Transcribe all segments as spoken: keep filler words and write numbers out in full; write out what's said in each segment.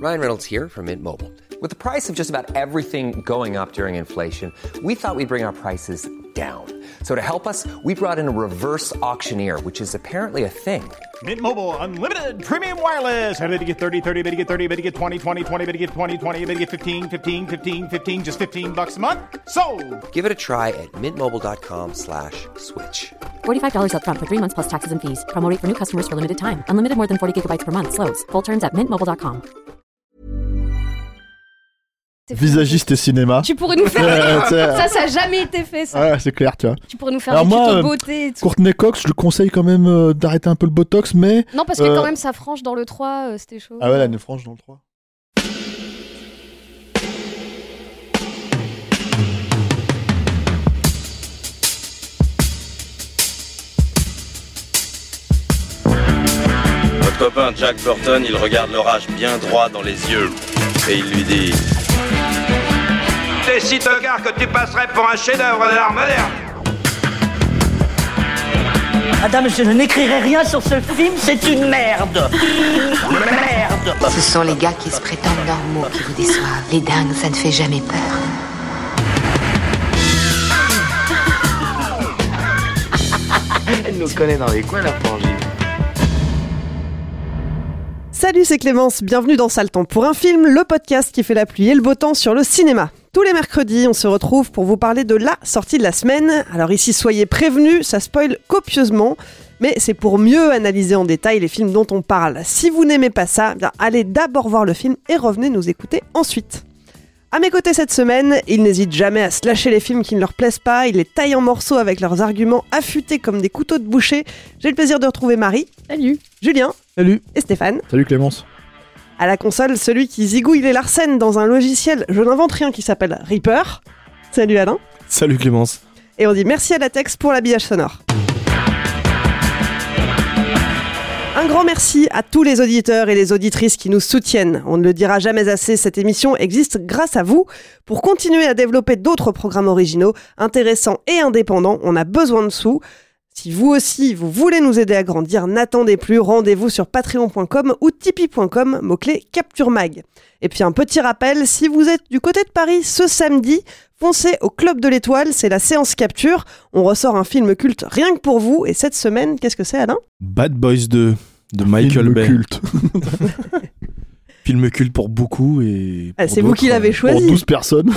Ryan Reynolds here from Mint Mobile. With the price of just about everything going up during inflation, we thought we'd bring our prices down. So to help us, we brought in a reverse auctioneer, which is apparently a thing. Mint Mobile Unlimited Premium Wireless. How to get thirty, thirty, how to get thirty, how to get twenty, twenty, twenty, how to get twenty, twenty, how to get fifteen, fifteen, fifteen, fifteen, just fifteen bucks a month? Sold! Give it a try at mintmobile.com slash switch. forty-five dollars up front for three months plus taxes and fees. Promo rate for new customers for limited time. Unlimited more than forty gigabytes per month. Slows full terms at mint mobile dot com. Visagiste et cinéma. Tu pourrais nous faire Euh, ça, ça a jamais été fait ça. Ouais, c'est clair, tu vois. Tu pourrais nous faire Alors des moi, tutos euh, beauté et tout. Courtney Cox, je le conseille quand même euh, d'arrêter un peu le botox, mais. Non, parce que euh, quand même sa frange dans le trois, euh, c'était chaud. Ah ouais, la frange dans le trois. Votre copain Jack Burton, il regarde l'orage bien droit dans les yeux et il lui dit: T'es si tocard que tu passerais pour un chef-d'œuvre de l'art moderne. Madame, je n'écrirai rien sur ce film, c'est une merde. Merde. Ce sont les gars qui se prétendent normaux qui vous déçoivent. Les dingues, ça ne fait jamais peur. Elle nous connaît dans les coins, la frangine. Salut, c'est Clémence, bienvenue dans Sale Temps pour un film, le podcast qui fait la pluie et le beau temps sur le cinéma. Tous les mercredis, on se retrouve pour vous parler de la sortie de la semaine. Alors ici, soyez prévenus, ça spoil copieusement, mais c'est pour mieux analyser en détail les films dont on parle. Si vous n'aimez pas ça, bien allez d'abord voir le film et revenez nous écouter ensuite. À mes côtés cette semaine, ils n'hésitent jamais à slasher les films qui ne leur plaisent pas, ils les taillent en morceaux avec leurs arguments affûtés comme des couteaux de boucher. J'ai le plaisir de retrouver Marie. Salut. Julien. Salut. Et Stéphane. Salut Clémence. À la console, celui qui zigouille les Larsen dans un logiciel, je n'invente rien, qui s'appelle Reaper. Salut Alain. Salut Clémence. Et on dit merci à Latex pour l'habillage sonore. Un grand merci à tous les auditeurs et les auditrices qui nous soutiennent. On ne le dira jamais assez, cette émission existe grâce à vous. Pour continuer à développer d'autres programmes originaux, intéressants et indépendants, on a besoin de sous. Si vous aussi, vous voulez nous aider à grandir, n'attendez plus, rendez-vous sur patreon point com ou tipeee point com, mot-clé Capture Mag. Et puis un petit rappel, si vous êtes du côté de Paris ce samedi, foncez au Club de l'Étoile, c'est la séance Capture. On ressort un film culte rien que pour vous. Et cette semaine, qu'est-ce que c'est, Alain ? Bad Boys deux de Michael Film Bay. culte. Film culte pour beaucoup et ah, pour c'est vous qui l'avez choisi. Pour douze personnes.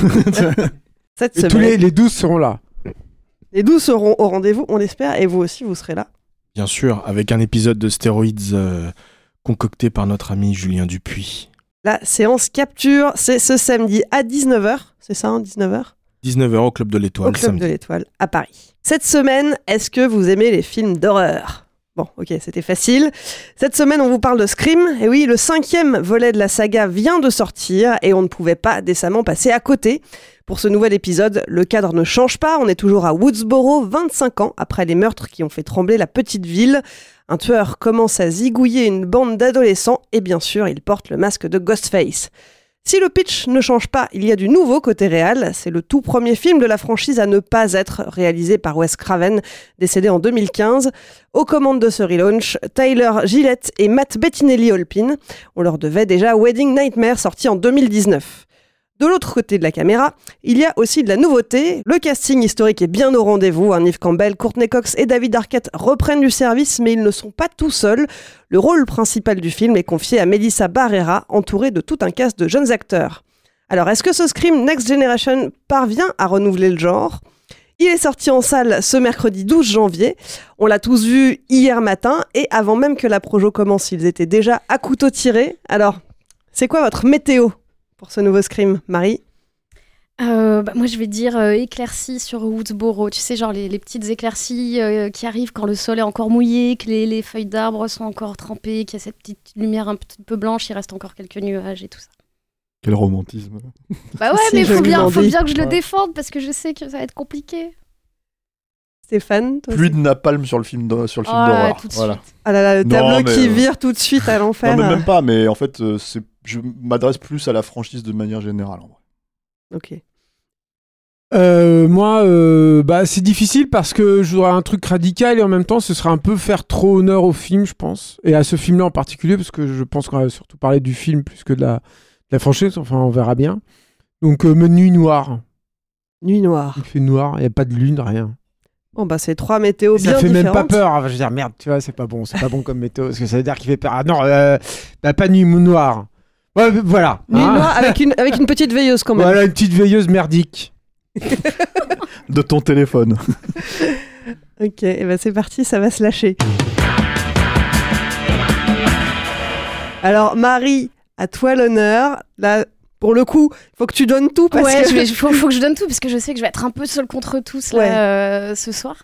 Cette et semaine. tous les, les douze seront là. Les douze seront au rendez-vous, on l'espère, et vous aussi, vous serez là. Bien sûr, avec un épisode de Stéroïdes euh, concocté par notre ami Julien Dupuis. La séance Capture, c'est ce samedi à dix-neuf heures, c'est ça, hein, dix-neuf heures dix-neuf heures au Club de l'Étoile. Au Club samedi. de l'Étoile, à Paris. Cette semaine, est-ce que vous aimez les films d'horreur ? Bon, ok, c'était facile. Cette semaine, on vous parle de Scream. Et oui, le cinquième volet de la saga vient de sortir et on ne pouvait pas décemment passer à côté. Pour ce nouvel épisode, le cadre ne change pas. On est toujours à Woodsboro, vingt-cinq ans après les meurtres qui ont fait trembler la petite ville. Un tueur commence à zigouiller une bande d'adolescents et bien sûr, il porte le masque de Ghostface. Si le pitch ne change pas, il y a du nouveau côté réal. C'est le tout premier film de la franchise à ne pas être réalisé par Wes Craven, décédé en deux mille quinze. Aux commandes de ce relaunch, Tyler Gillett et Matt Bettinelli-Olpin. On leur devait déjà Wedding Nightmare, sorti en deux mille dix-neuf. De l'autre côté de la caméra, il y a aussi de la nouveauté. Le casting historique est bien au rendez-vous. Hein. Yves Campbell, Courtney Cox et David Arquette reprennent du service, mais ils ne sont pas tout seuls. Le rôle principal du film est confié à Melissa Barrera, entourée de tout un cast de jeunes acteurs. Alors, est-ce que ce Scream Next Generation parvient à renouveler le genre ? Il est sorti en salle ce mercredi douze janvier. On l'a tous vu hier matin, et avant même que la projo commence, ils étaient déjà à couteau tiré. Alors, c'est quoi votre météo pour ce nouveau Scream, Marie ? Euh, bah, moi, je vais dire euh, éclaircies sur Woodsboro. Tu sais, genre les, les petites éclaircies euh, qui arrivent quand le sol est encore mouillé, que les, les feuilles d'arbres sont encore trempées, qu'il y a cette petite lumière un petit peu blanche, il reste encore quelques nuages et tout ça. Quel romantisme. Bah ouais, Si mais il faut bien, faut dit. bien que je le Ouais. défende parce que je sais que ça va être compliqué. Stéphane, toi Pluie aussi de napalm sur le film, d'hor- sur le film Oh là, d'horreur. tout de Voilà. suite. Ah là là, le Non, tableau mais, qui euh, vire tout de suite à l'enfer. Non, mais même pas, mais en fait, euh, c'est... je m'adresse plus à la franchise de manière générale. En vrai. Ok. Euh, moi, euh, bah, c'est difficile parce que j'aurais un truc radical et en même temps, ce serait un peu faire trop honneur au film, je pense. Et à ce film-là en particulier, parce que je pense qu'on va surtout parler du film plus que de la, de la franchise. Enfin, on verra bien. Donc, euh, Nuit Noire. Nuit Noire. Il fait noir, il n'y a pas de lune, rien. Bon, bah, c'est trois météos bien différentes. Ça fait différentes. même pas peur. Je veux dire, merde, tu vois, c'est pas bon. C'est pas bon comme météo. Parce que ça veut dire qu'il fait peur. Ah non, euh, bah, pas Nuit Noire. Ouais, voilà. Nuit hein. Noire avec une, avec une petite veilleuse quand même. Voilà, une petite veilleuse merdique. De ton téléphone. Ok, et ben c'est parti, ça va se lâcher. Alors Marie, à toi l'honneur. Là, pour le coup, il faut que tu donnes tout parce ouais, que il faut, faut que je donne tout parce que je sais que je vais être un peu seule contre tous là, Ouais. euh, ce soir.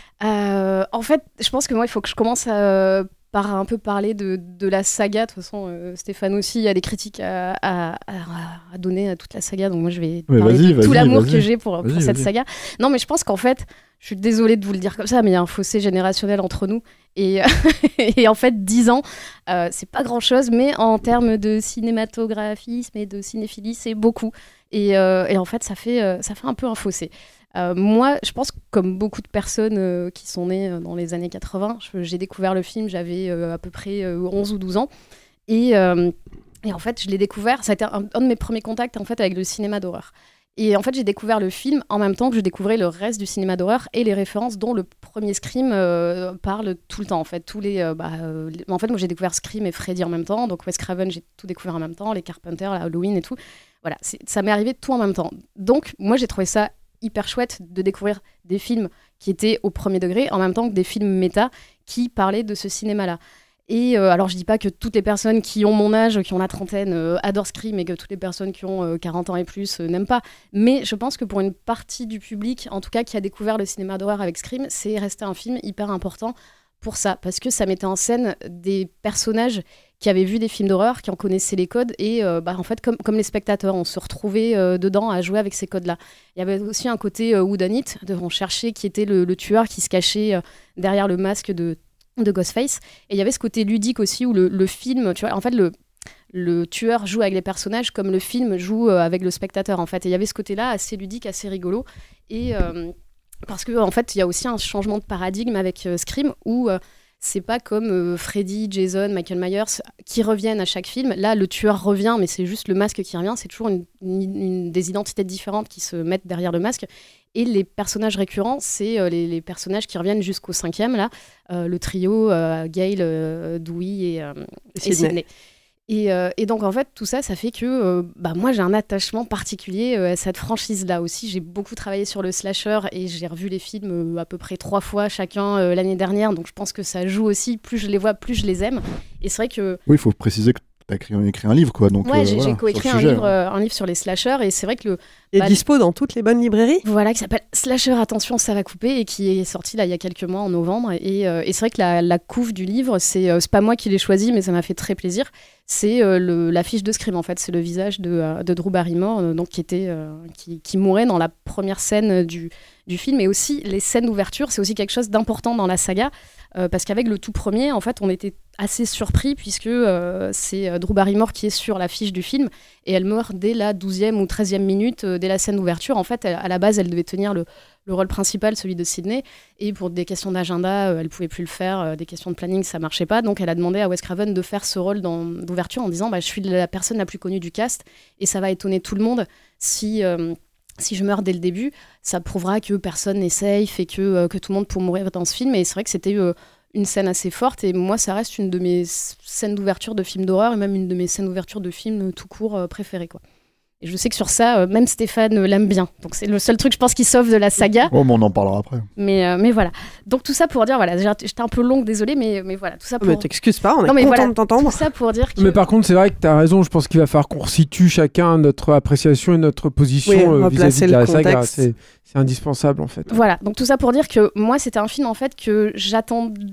Euh, en fait, je pense que moi, il faut que je commence à, par un peu parler de, de la saga. De toute façon, euh, Stéphane aussi a des critiques à, à, à- à donner à toute la saga, donc moi je vais Mais parler vas-y, de tout vas-y, l'amour vas-y. que j'ai pour, pour Vas-y, cette vas-y. saga. Non, mais je pense qu'en fait, je suis désolée de vous le dire comme ça, mais il y a un fossé générationnel entre nous. Et, et en fait, dix ans, euh, c'est pas grand-chose, mais en termes de cinématographisme et de cinéphilie, c'est beaucoup. Et, euh, et en fait, ça fait, euh, ça fait un peu un fossé. Euh, moi, je pense que comme beaucoup de personnes euh, qui sont nées euh, dans les années quatre-vingts, je- j'ai découvert le film, j'avais euh, à peu près euh, onze ou douze ans. Et, euh, et en fait, je l'ai découvert, ça a été un, un de mes premiers contacts en fait, avec le cinéma d'horreur. Et en fait, j'ai découvert le film en même temps que je découvrais le reste du cinéma d'horreur et les références dont le premier Scream euh, parle tout le temps. En fait, tous les, euh, bah, euh, les- en fait, moi, j'ai découvert Scream et Freddy en même temps. Donc, Wes Craven, j'ai tout découvert en même temps. Les Carpenter, la Halloween et tout. Voilà, c'est- ça m'est arrivé tout en même temps. Donc, moi, j'ai trouvé ça hyper chouette de découvrir des films qui étaient au premier degré en même temps que des films méta qui parlaient de ce cinéma-là. Et euh, alors, je dis pas que toutes les personnes qui ont mon âge, qui ont la trentaine, euh, adorent Scream et que toutes les personnes qui ont euh, quarante ans et plus euh, n'aiment pas. Mais je pense que pour une partie du public, en tout cas qui a découvert le cinéma d'horreur avec Scream, c'est resté un film hyper important pour ça. Parce que ça mettait en scène des personnages qui avaient vu des films d'horreur, qui en connaissaient les codes. Et euh, bah, en fait, comme, comme les spectateurs, on se retrouvait euh, dedans à jouer avec ces codes-là. Il y avait aussi un côté euh, whodunit, de on cherchait qui était le, le tueur qui se cachait euh, derrière le masque de de Ghostface. Et il y avait ce côté ludique aussi où le, le film, tu vois, en fait, le, le tueur joue avec les personnages comme le film joue euh, avec le spectateur, en fait. Et il y avait ce côté-là assez ludique, assez rigolo. Et euh, parce que en fait, il y a aussi un changement de paradigme avec euh, Scream où euh, c'est pas comme euh, Freddy, Jason, Michael Myers qui reviennent à chaque film. Là, le tueur revient, mais c'est juste le masque qui revient. C'est toujours une, une- une- des identités différentes qui se mettent derrière le masque. Et les personnages récurrents, c'est euh, les, les personnages qui reviennent jusqu'au cinquième, là, euh, le trio, euh, Gail, euh, Dewey et, euh, Et et Sidney. Sidney. Et, euh, et donc, en fait, tout ça, ça fait que euh, bah, moi, j'ai un attachement particulier euh, à cette franchise-là aussi. J'ai beaucoup travaillé sur le slasher et j'ai revu les films euh, à peu près trois fois chacun euh, l'année dernière. Donc, je pense que ça joue aussi. Plus je les vois, plus je les aime. Et c'est vrai que Oui, il faut préciser que tu as écrit, écrit un livre, quoi. Donc, ouais, euh, j'ai voilà, j'ai coécrit sur un le sujet, livre, hein. euh, un livre sur les slashers et c'est vrai que le Il est bah, dispo dans toutes les bonnes librairies. voilà, qui s'appelle Slasher Attention, ça va couper et qui est sorti là il y a quelques mois en novembre. Et, euh, et c'est vrai que la, la couve du livre, c'est euh, c'est pas moi qui l'ai choisi, mais ça m'a fait très plaisir. C'est euh, le- l'affiche de Scream en fait, c'est le visage de, euh, de Drew Barrymore, euh, donc qui était euh, qui, qui mourait dans la première scène du, du film, et aussi les scènes d'ouverture, c'est aussi quelque chose d'important dans la saga. Euh, parce qu'avec le tout premier, en fait, on était assez surpris puisque euh, c'est euh, Drew Barrymore qui est sur l'affiche du film et elle meurt dès la douzième ou treizième minute, euh, dès la scène d'ouverture. En fait, elle- à la base, elle devait tenir le, le rôle principal, celui de Sidney, et pour des questions d'agenda, euh, elle pouvait plus le faire, euh, des questions de planning, ça marchait pas. Donc, elle a demandé à Wes Craven de faire ce rôle dans- d'ouverture en disant bah, « Je suis la personne la plus connue du cast et ça va étonner tout le monde si... euh, si je meurs dès le début, ça prouvera que personne n'est safe et que, euh, que tout le monde peut mourir dans ce film. » Et c'est vrai que c'était euh, une scène assez forte. Et moi, ça reste une de mes s- scènes d'ouverture de films d'horreur et même une de mes scènes d'ouverture de films euh, tout court euh, préférées, quoi. Et je sais que sur ça, euh, même Stéphane euh, l'aime bien. Donc c'est le seul truc, je pense, qui sauve de la saga. Oh, mais on en parlera après. Mais, euh, mais voilà. Donc tout ça pour dire, voilà, j'ai- j'étais un peu longue, désolée, mais, mais voilà, tout ça pour... Mais t'excuses pas, on est Non, mais content voilà, de t'entendre. Tout ça pour dire que... Mais par contre, c'est vrai que tu as raison. Je pense qu'il va falloir qu'on resitue chacun notre appréciation et notre position Oui, euh, replacer vis-à-vis de le la saga. contexte. C'est c'est indispensable en fait. Voilà, donc tout ça pour dire que moi, c'était un film en fait que j'attendais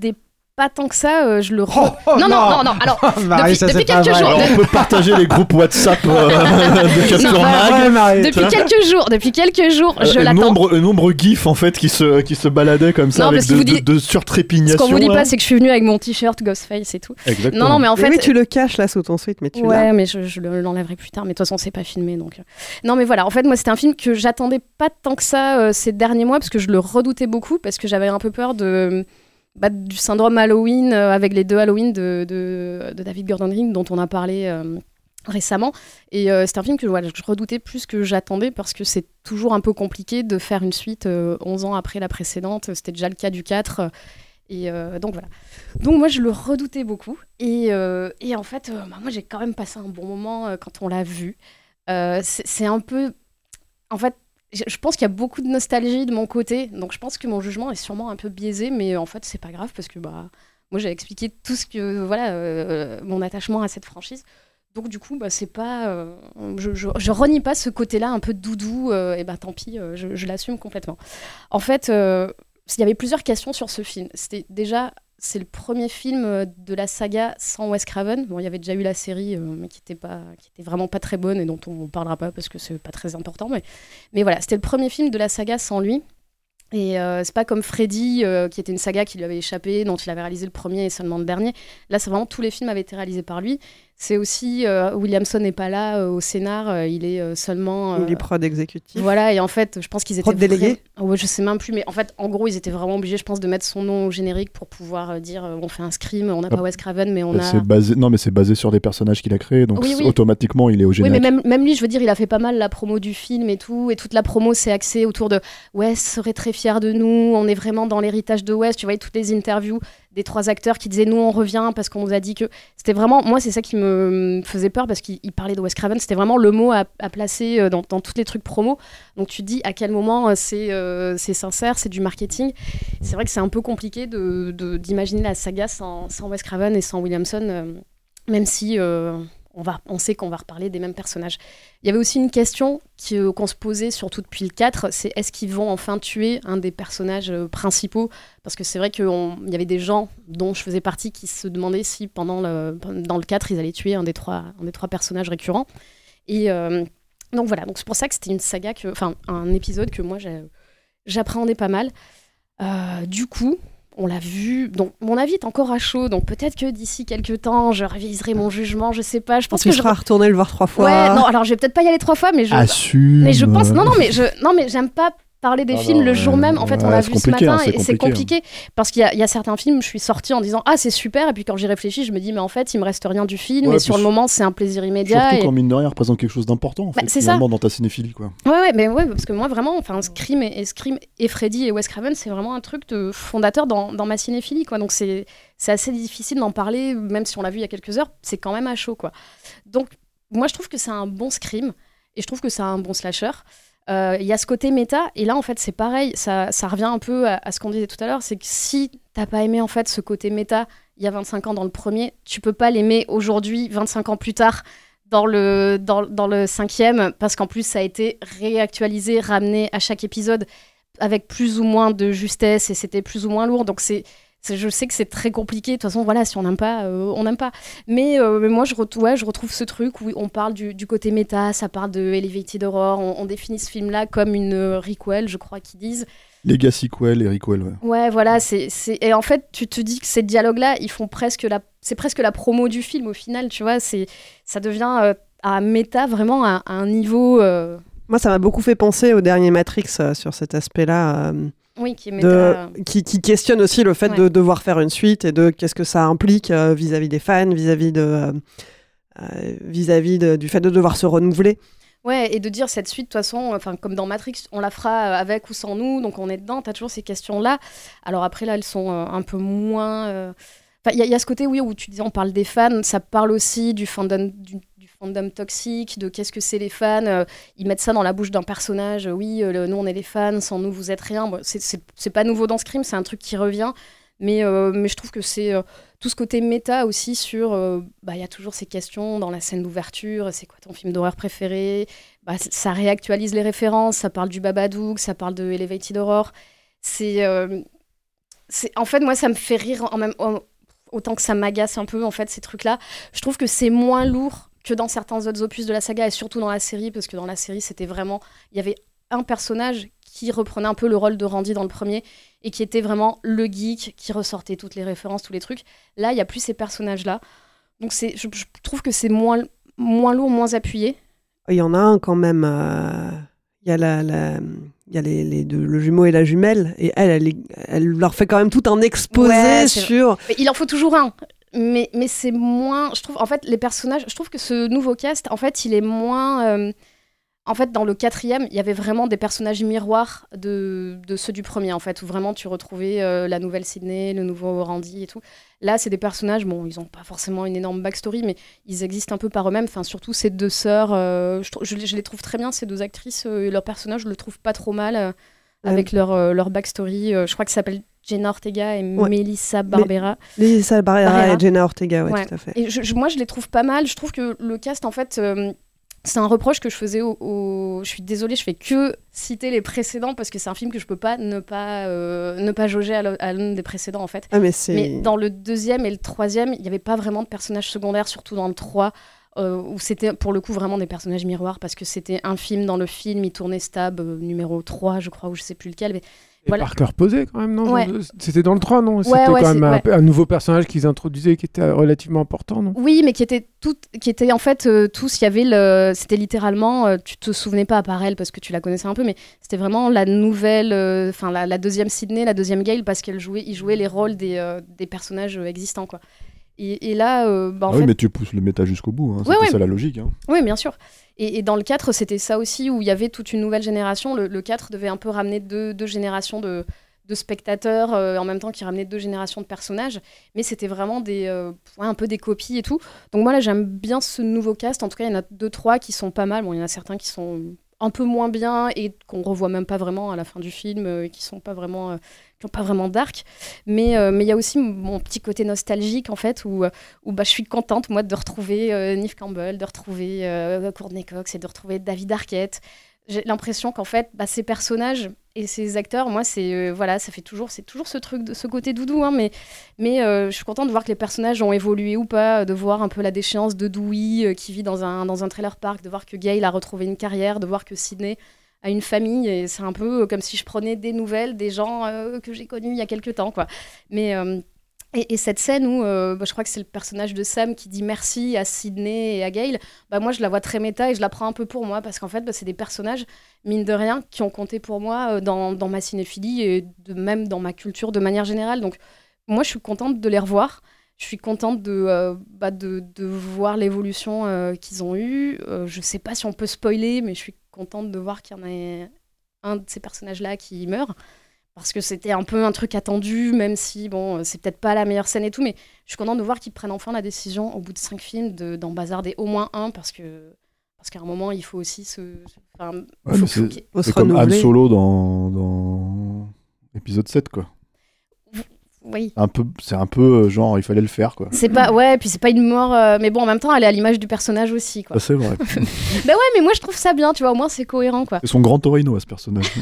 pas tant que ça, euh, je le re... Oh, oh, non, non, non, non, non, alors, Marie, depuis, ça, depuis c'est pas quelques vrai. jours... Alors, on peut partager les groupes WhatsApp euh, de Capture Non, Mag. ouais, Marie. Depuis quelques jours, depuis quelques jours, je Euh, un l'attends. nombre, un nombre gif en fait qui se, qui se baladait comme ça Non, avec parce que de, vous de, dites- de Ce surtrépignation. qu'on vous dit là. pas, c'est que je suis venue avec mon t-shirt Ghostface et tout. Exactement. Non, non, mais en Mais fait... oui, tu le caches là sous ton sweat, mais tu Ouais, l'as. mais je, je le- l'enlèverai plus tard. Mais de toute façon, c'est pas filmé, donc. euh. Non, mais voilà. En fait, moi, c'était un film que j'attendais pas tant que ça euh, ces derniers mois parce que je le redoutais beaucoup parce que j'avais un peu peur de bah, du syndrome Halloween euh, avec les deux Halloween de, de, de David Gordon Green dont on a parlé euh, récemment. Et euh, c'est un film que voilà, je redoutais plus que j'attendais parce que c'est toujours un peu compliqué de faire une suite euh, onze ans après la précédente. C'était déjà le cas du quatre. Et euh, donc voilà. Donc moi je le redoutais beaucoup. Et, euh, et en fait, euh, bah, moi j'ai quand même passé un bon moment euh, quand on l'a vu. Euh, c'est, c'est un peu... En fait, je, je pense qu'il y a beaucoup de nostalgie de mon côté. Donc je pense que mon jugement est sûrement un peu biaisé. Mais en fait, c'est pas grave parce que bah, moi j'ai expliqué tout ce que... Voilà, euh, mon attachement à cette franchise. Donc du coup, bah, c'est pas... Euh, je, je, je renie pas ce côté-là un peu doudou. Euh, et bah tant pis, euh, je, je l'assume complètement. En fait... Euh, il y avait plusieurs questions sur ce film. C'était déjà, c'est le premier film de la saga sans Wes Craven. Bon, il y avait déjà eu la série, euh, mais qui était pas, qui était vraiment pas très bonne et dont on ne parlera pas parce que c'est pas très important. Mais, mais voilà, c'était le premier film de la saga sans lui. Et euh, c'est pas comme Freddy, euh, qui était une saga qui lui avait échappé, dont il avait réalisé le premier et seulement le dernier. Là, c'est vraiment tous les films avaient été réalisés par lui. C'est aussi euh, Williamson n'est pas là euh, au scénar, euh, il est euh, seulement. Euh, Il est prod exécutif. Voilà, et en fait, je pense qu'ils étaient. Prod délégué. vra- Ouais, je sais même plus, mais en fait, en gros, ils étaient vraiment obligés, je pense, de mettre son nom au générique pour pouvoir euh, dire euh, on fait un Scream, on n'a Ah. pas Wes Craven, mais on Bah, a. c'est basé... Non, mais c'est basé sur des personnages qu'il a créés, donc Oui, oui. automatiquement il est au Oui, générique. mais même, même lui, je veux dire, il a fait pas mal la promo du film et tout, et toute la promo s'est axée autour de Wes serait très fier de nous, on est vraiment dans l'héritage de Wes. Tu voyais toutes les interviews des trois acteurs qui disaient nous on revient parce qu'on nous a dit que c'était vraiment, moi c'est ça qui me faisait peur parce qu'il il parlait de Wes Craven, c'était vraiment le mot à, à placer euh, dans, dans tous les trucs promo. Donc tu te dis à quel moment euh, c'est euh, c'est sincère, c'est du marketing. C'est vrai que c'est un peu compliqué de, de- d'imaginer la saga sans, sans Wes Craven et sans Williamson, euh, même si euh, on, va, on sait qu'on va reparler des mêmes personnages. Il y avait aussi une question qui, euh, qu'on se posait surtout depuis le quatre, c'est est-ce qu'ils vont enfin tuer un des personnages euh, principaux? Parce que c'est vrai qu'il y avait des gens dont je faisais partie qui se demandaient si pendant le, dans le quatre, ils allaient tuer un des trois, un des trois personnages récurrents. Et euh, donc voilà, donc c'est pour ça que c'était une saga, que, enfin un épisode que moi j'ai, j'appréhendais pas mal. Euh, du coup, on l'a vu. Donc mon avis est encore à chaud. Donc peut-être que d'ici quelques temps, je réviserai mon jugement. Je sais pas. Je pense Tu que je seras retourné le voir trois fois. Ouais, non, alors je vais peut-être pas y aller trois fois, mais je. Assume. Mais je pense. Non, non, mais je. Non, mais j'aime pas parler des Ah films non, le jour ouais, même. En fait, on ouais, l'a c'est vu ce compliqué, matin hein, c'est et c'est compliqué, compliqué parce qu'il y a, il y a certains films, je suis sortie en disant ah c'est super et puis quand j'y réfléchis, je me dis mais en fait il me reste rien du film Ouais, et sur puis le moment c'est un plaisir immédiat. Surtout et... quand mine de rien représente quelque chose d'important en Bah, fait, c'est finalement ça. dans ta cinéphilie quoi. Ouais, ouais, mais ouais, parce que moi vraiment, enfin Scream et, et Scream et Freddy et Wes Craven, c'est vraiment un truc de fondateur dans, dans ma cinéphilie quoi. Donc c'est c'est assez difficile d'en parler, même si on l'a vu il y a quelques heures, c'est quand même à chaud quoi. Donc moi je trouve que c'est un bon Scream et je trouve que c'est un bon slasher. Il euh, y a ce côté méta, et là en fait c'est pareil, ça, ça revient un peu à, à ce qu'on disait tout à l'heure, c'est que si t'as pas aimé en fait ce côté méta il y a vingt-cinq ans dans le premier, tu peux pas l'aimer aujourd'hui, vingt-cinq ans plus tard, dans le, dans, dans le cinquième, parce qu'en plus ça a été réactualisé, ramené à chaque épisode avec plus ou moins de justesse, et c'était plus ou moins lourd, donc c'est... C'est, je sais que c'est très compliqué. De toute façon, voilà, si on n'aime pas, euh, on n'aime pas. Mais, euh, mais moi, je, re- ouais, je retrouve ce truc où on parle du, du côté méta, ça parle de Elevated Horror. On, on définit ce film-là comme une euh, requel, je crois qu'ils disent. Legacy Quell et Requel, ouais. Ouais, voilà. C'est, c'est... Et en fait, tu te dis que ces dialogues-là, ils font presque la... c'est presque la promo du film au final, tu vois. C'est... Ça devient euh, à méta vraiment à, à un niveau... Euh... Moi, ça m'a beaucoup fait penser au dernier Matrix euh, sur cet aspect-là. Euh... Oui, qui, est de, méta... qui, qui questionne aussi le fait ouais. de devoir faire une suite et de qu'est-ce que ça implique euh, vis-à-vis des fans, vis-à-vis, de, euh, euh, vis-à-vis de, du fait de devoir se renouveler. Ouais, et de dire cette suite, de toute façon, enfin, comme dans Matrix, on la fera avec ou sans nous, donc on est dedans, t'as toujours ces questions-là. Alors après, là, elles sont euh, un peu moins... euh... Enfin, il y, y a ce côté, oui, où tu disais, on parle des fans, ça parle aussi du fandom, du, du fandom toxique, de qu'est-ce que c'est les fans. Euh, ils mettent ça dans la bouche d'un personnage, euh, oui, euh, le, nous on est les fans, sans nous vous êtes rien. Bon, c'est, c'est, c'est pas nouveau dans Scream, c'est un truc qui revient, mais, euh, mais je trouve que c'est euh, tout ce côté méta aussi sur... Euh, bah, y a toujours ces questions dans la scène d'ouverture, c'est quoi ton film d'horreur préféré? Bah, ça réactualise les références, ça parle du Babadook, ça parle de Elevated Horror. C'est... Euh, c'est, en fait, moi, ça me fait rire en même en, autant que ça m'agace un peu, en fait, ces trucs-là. Je trouve que c'est moins lourd que dans certains autres opus de la saga, et surtout dans la série, parce que dans la série, c'était vraiment... Il y avait un personnage qui reprenait un peu le rôle de Randy dans le premier, et qui était vraiment le geek, qui ressortait toutes les références, tous les trucs. Là, il n'y a plus ces personnages-là. Donc, c'est, je, je trouve que c'est moins, moins lourd, moins appuyé. Il y en a un quand même... Euh... Il y a, la, la, il y a les, les deux, le jumeau et la jumelle, et elle, elle, elle leur fait quand même tout un exposé ouais, sur... Mais il en faut toujours un, mais, mais c'est moins... Je trouve, en fait, les personnages... Je trouve que ce nouveau cast, en fait, il est moins... Euh, en fait, dans le quatrième, il y avait vraiment des personnages miroirs de, de ceux du premier, en fait, où vraiment tu retrouvais euh, la nouvelle Sydney, le nouveau Randy et tout. Là, c'est des personnages, bon, ils n'ont pas forcément une énorme backstory, mais ils existent un peu par eux-mêmes. Enfin, surtout ces deux sœurs, euh, je, je, je les trouve très bien, ces deux actrices. Euh, et leur personnage, je le trouve pas trop mal euh, ouais. avec leur, euh, leur backstory. Euh, je crois que ça s'appelle Jenna Ortega et ouais. Melissa Barbera. Melissa Barbera, Barbera et Jenna Ortega, ouais, ouais. tout à fait. Et je, je, moi, je les trouve pas mal. Je trouve que le cast, en fait... Euh, c'est un reproche que je faisais au, au... Je suis désolée, je fais que citer les précédents parce que c'est un film que je peux pas ne pas, euh, ne pas jauger à l'un des précédents, en fait. Ah, mais, c'est... mais dans le deuxième et le troisième, il n'y avait pas vraiment de personnages secondaires, surtout dans le trois, euh, où c'était pour le coup vraiment des personnages miroirs parce que c'était un film dans le film, il tournait Stab euh, numéro trois, je crois, ou je sais plus lequel. Mais Et voilà. Parker posé quand même, non ouais. C'était dans le trois, non C'était ouais, ouais, quand même un, ouais. un nouveau personnage qu'ils introduisaient qui était relativement important, non? Oui, mais qui était, tout, qui était en fait euh, tous, il y avait le... C'était littéralement, euh, tu te souvenais pas à part elle parce que tu la connaissais un peu, mais c'était vraiment la nouvelle, enfin euh, la, la deuxième Sydney, la deuxième Gale, parce qu'elle jouait, il jouait les rôles des, euh, des personnages existants, quoi. Et, et là, euh, bah, en ah fait... oui, mais tu pousses le méta jusqu'au bout, hein. ouais, c'était ouais. ça la logique. Hein. Oui, bien sûr. Et, et dans le quatre, c'était ça aussi, où il y avait toute une nouvelle génération. Le, le quatre devait un peu ramener deux, deux générations de... de spectateurs euh, en même temps qui ramenaient deux générations de personnages, mais c'était vraiment des, euh, ouais, un peu des copies et tout. Donc moi là j'aime bien ce nouveau cast, en tout cas il y en a deux trois qui sont pas mal, bon il y en a certains qui sont un peu moins bien et qu'on revoit même pas vraiment à la fin du film, euh, qui sont pas vraiment euh, qui ont pas vraiment d'arc, mais euh, mais il y a aussi mon petit côté nostalgique en fait où où bah je suis contente moi de retrouver euh, Neve Campbell, de retrouver euh, Courtney Cox et de retrouver David Arquette. J'ai l'impression qu'en fait, bah, ces personnages et ces acteurs, moi, c'est euh, voilà, ça fait toujours, c'est toujours ce truc, de ce côté doudou, hein, mais mais euh, je suis contente de voir que les personnages ont évolué ou pas, de voir un peu la déchéance de Dewey euh, qui vit dans un dans un trailer park, de voir que Gale a retrouvé une carrière, de voir que Sydney a une famille, et c'est un peu comme si je prenais des nouvelles des gens euh, que j'ai connus il y a quelques temps, quoi. Mais euh, Et, et cette scène où, euh, bah, je crois que c'est le personnage de Sam qui dit merci à Sydney et à Gale, bah, moi je la vois très méta et je la prends un peu pour moi parce qu'en fait bah, c'est des personnages, mine de rien, qui ont compté pour moi euh, dans, dans ma cinéphilie et de, même dans ma culture de manière générale. Donc moi je suis contente de les revoir, je suis contente de, euh, bah, de, de voir l'évolution euh, qu'ils ont eue. Euh, je sais pas si on peut spoiler, mais je suis contente de voir qu'il y en a un de ces personnages-là qui meurt. Parce que c'était un peu un truc attendu, même si, bon, c'est peut-être pas la meilleure scène et tout, mais je suis contente de voir qu'ils prennent enfin la décision, au bout de cinq films, de, d'en bazarder au moins un, parce que parce qu'à un moment, il faut aussi se... Enfin, ouais, faut, c'est, faut qu'il... c'est comme Han Solo dans, dans épisode sept, quoi. Oui. Un peu, c'est un peu genre, il fallait le faire, quoi. C'est pas, ouais, puis c'est pas une mort, euh, mais bon, en même temps, elle est à l'image du personnage aussi, quoi. Ça, c'est vrai. Bah ouais, mais moi, je trouve ça bien, tu vois, au moins, c'est cohérent, quoi. C'est son grand Torino, à ce personnage.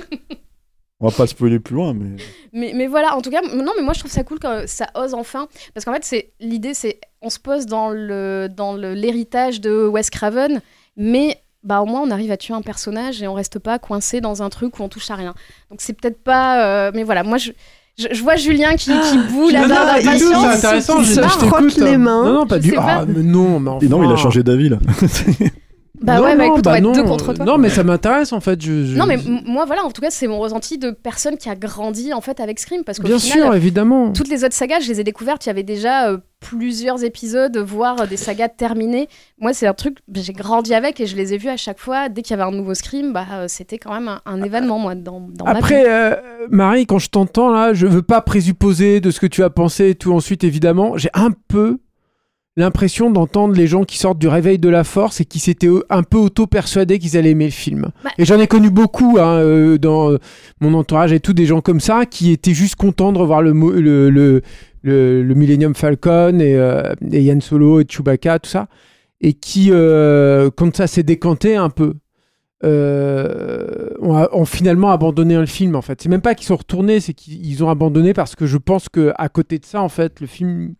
On va pas spoiler plus loin, mais... mais... Mais voilà, en tout cas, non, mais moi, je trouve ça cool quand ça ose enfin. Parce qu'en fait, c'est... l'idée, c'est... On se pose dans, le... dans le... l'héritage de Wes Craven, mais bah, au moins, on arrive à tuer un personnage et on reste pas coincé dans un truc où on touche à rien. Donc, c'est peut-être pas... Euh... Mais voilà, moi, je... Je, je vois Julien qui, qui boue la barre d'impatience. C'est intéressant, qui se frotte les mains. Non, non, pas je du Ah, mais non, mais enfin... Et non, il a changé d'avis, là. Bah non, ouais, bah non, écoute, bah on va non, être deux contre toi. Non, mais ça m'intéresse, en fait. Je, je... Non, mais m- moi, voilà, en tout cas, c'est mon ressenti de personne qui a grandi, en fait, avec Scream. Parce qu'au Bien final, sûr, évidemment. Toutes les autres sagas, je les ai découvertes. Il y avait déjà euh, plusieurs épisodes, voire des sagas terminées. Moi, c'est un truc, j'ai grandi avec et je les ai vus à chaque fois. Dès qu'il y avait un nouveau Scream, bah, euh, c'était quand même un, un événement, moi, dans, dans Après, ma vie. euh, Marie, quand je t'entends, là, je veux pas présupposer de ce que tu as pensé et tout. Ensuite, évidemment, j'ai un peu l'impression d'entendre les gens qui sortent du réveil de la force et qui s'étaient un peu auto-persuadés qu'ils allaient aimer le film. Bah. Et j'en ai connu beaucoup hein, euh, dans euh, mon entourage et tout, des gens comme ça qui étaient juste contents de revoir le, le, le, le, le Millennium Falcon et, euh, et Yann Solo et Chewbacca, tout ça, et qui, euh, quand ça s'est décanté un peu, euh, ont, ont finalement abandonné le film en fait. C'est même pas qu'ils sont retournés, c'est qu'ils ont abandonné parce que je pense qu'à côté de ça en fait le film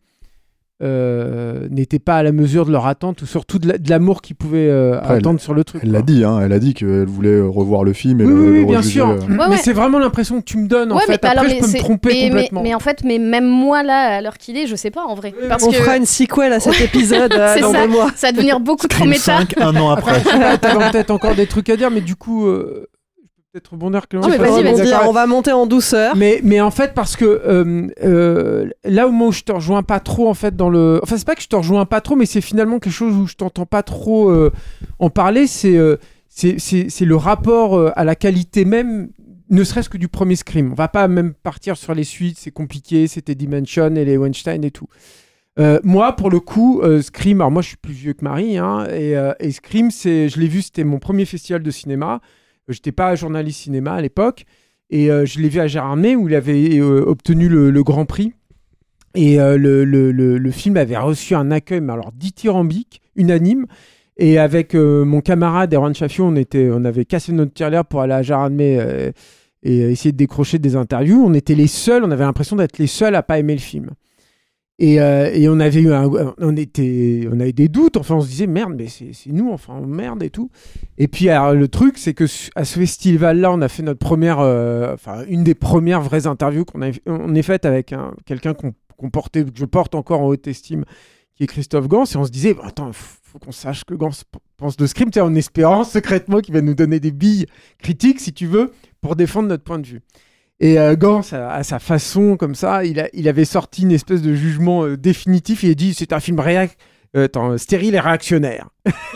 euh, n'était pas à la mesure de leur attente ou surtout de, la, de l'amour qu'ils pouvaient euh, Après, attendre elle, sur le truc. Elle l'a dit, hein, elle a dit qu'elle voulait revoir le film et oui, le, oui, le oui bien rejuger, sûr. euh. Ouais, mais ouais. c'est vraiment l'impression que tu me donnes en Ouais, fait. mais, Après alors, je mais peux me c'est- tromper mais, complètement. Mais, mais en fait, mais même moi là, à l'heure qu'il est, je sais pas en vrai. Parce On que fera une sequel à cet épisode euh, c'est dans ça, deux mois. ça va devenir beaucoup trop Scream méta. cinq, un an après. Après, t'avais peut-être encore des trucs à dire, mais du coup, euh, je peux peut-être rebondir. Clément, Non, mais je sais pas vas-y, si on est vas-y, d'accord. on va monter en douceur. Mais, mais en fait, parce que euh, euh, là où moi je te rejoins pas trop en fait dans le, enfin c'est pas que je te rejoins pas trop, mais c'est finalement quelque chose où je t'entends pas trop euh, en parler. C'est, euh, c'est c'est c'est le rapport euh, à la qualité même, ne serait-ce que du premier Scream. On va pas même partir sur les suites, c'est compliqué, c'était Dimension et les Weinstein et tout. Euh, moi, pour le coup, euh, Scream, alors moi je suis plus vieux que Marie, hein, et, euh, et Scream, c'est, je l'ai vu, c'était mon premier festival de cinéma. J'étais pas journaliste cinéma à l'époque, et euh, je l'ai vu à Gérardmer où il avait euh, obtenu le, le Grand Prix. Et euh, le, le, le, le film avait reçu un accueil, mais alors dithyrambique, unanime. Et avec euh, mon camarade Erwan Chafiou, on, était, on avait cassé notre tirelire pour aller à Gérardmer euh, et essayer de décrocher des interviews. On était les seuls, on avait l'impression d'être les seuls à pas aimer le film. Et, euh, et on avait eu un, on était, on avait des doutes. Enfin, on se disait merde, mais c'est, c'est nous, enfin merde et tout. Et puis alors, le truc, c'est que à ce festival-là, on a fait notre première, euh, enfin une des premières vraies interviews qu'on a, on est faite avec un, quelqu'un qu'on, qu'on portait, que je porte encore en haute estime, qui est Christophe Gans. Et on se disait, bah, attends, faut, faut qu'on sache que Gans pense de Scream, en espérant secrètement qu'il va nous donner des billes critiques, si tu veux, pour défendre notre point de vue. Et euh, Gans, à, à sa façon, comme ça, il, a, il avait sorti une espèce de jugement euh, définitif. Il a dit c'est un film réac... euh, attends, stérile et réactionnaire.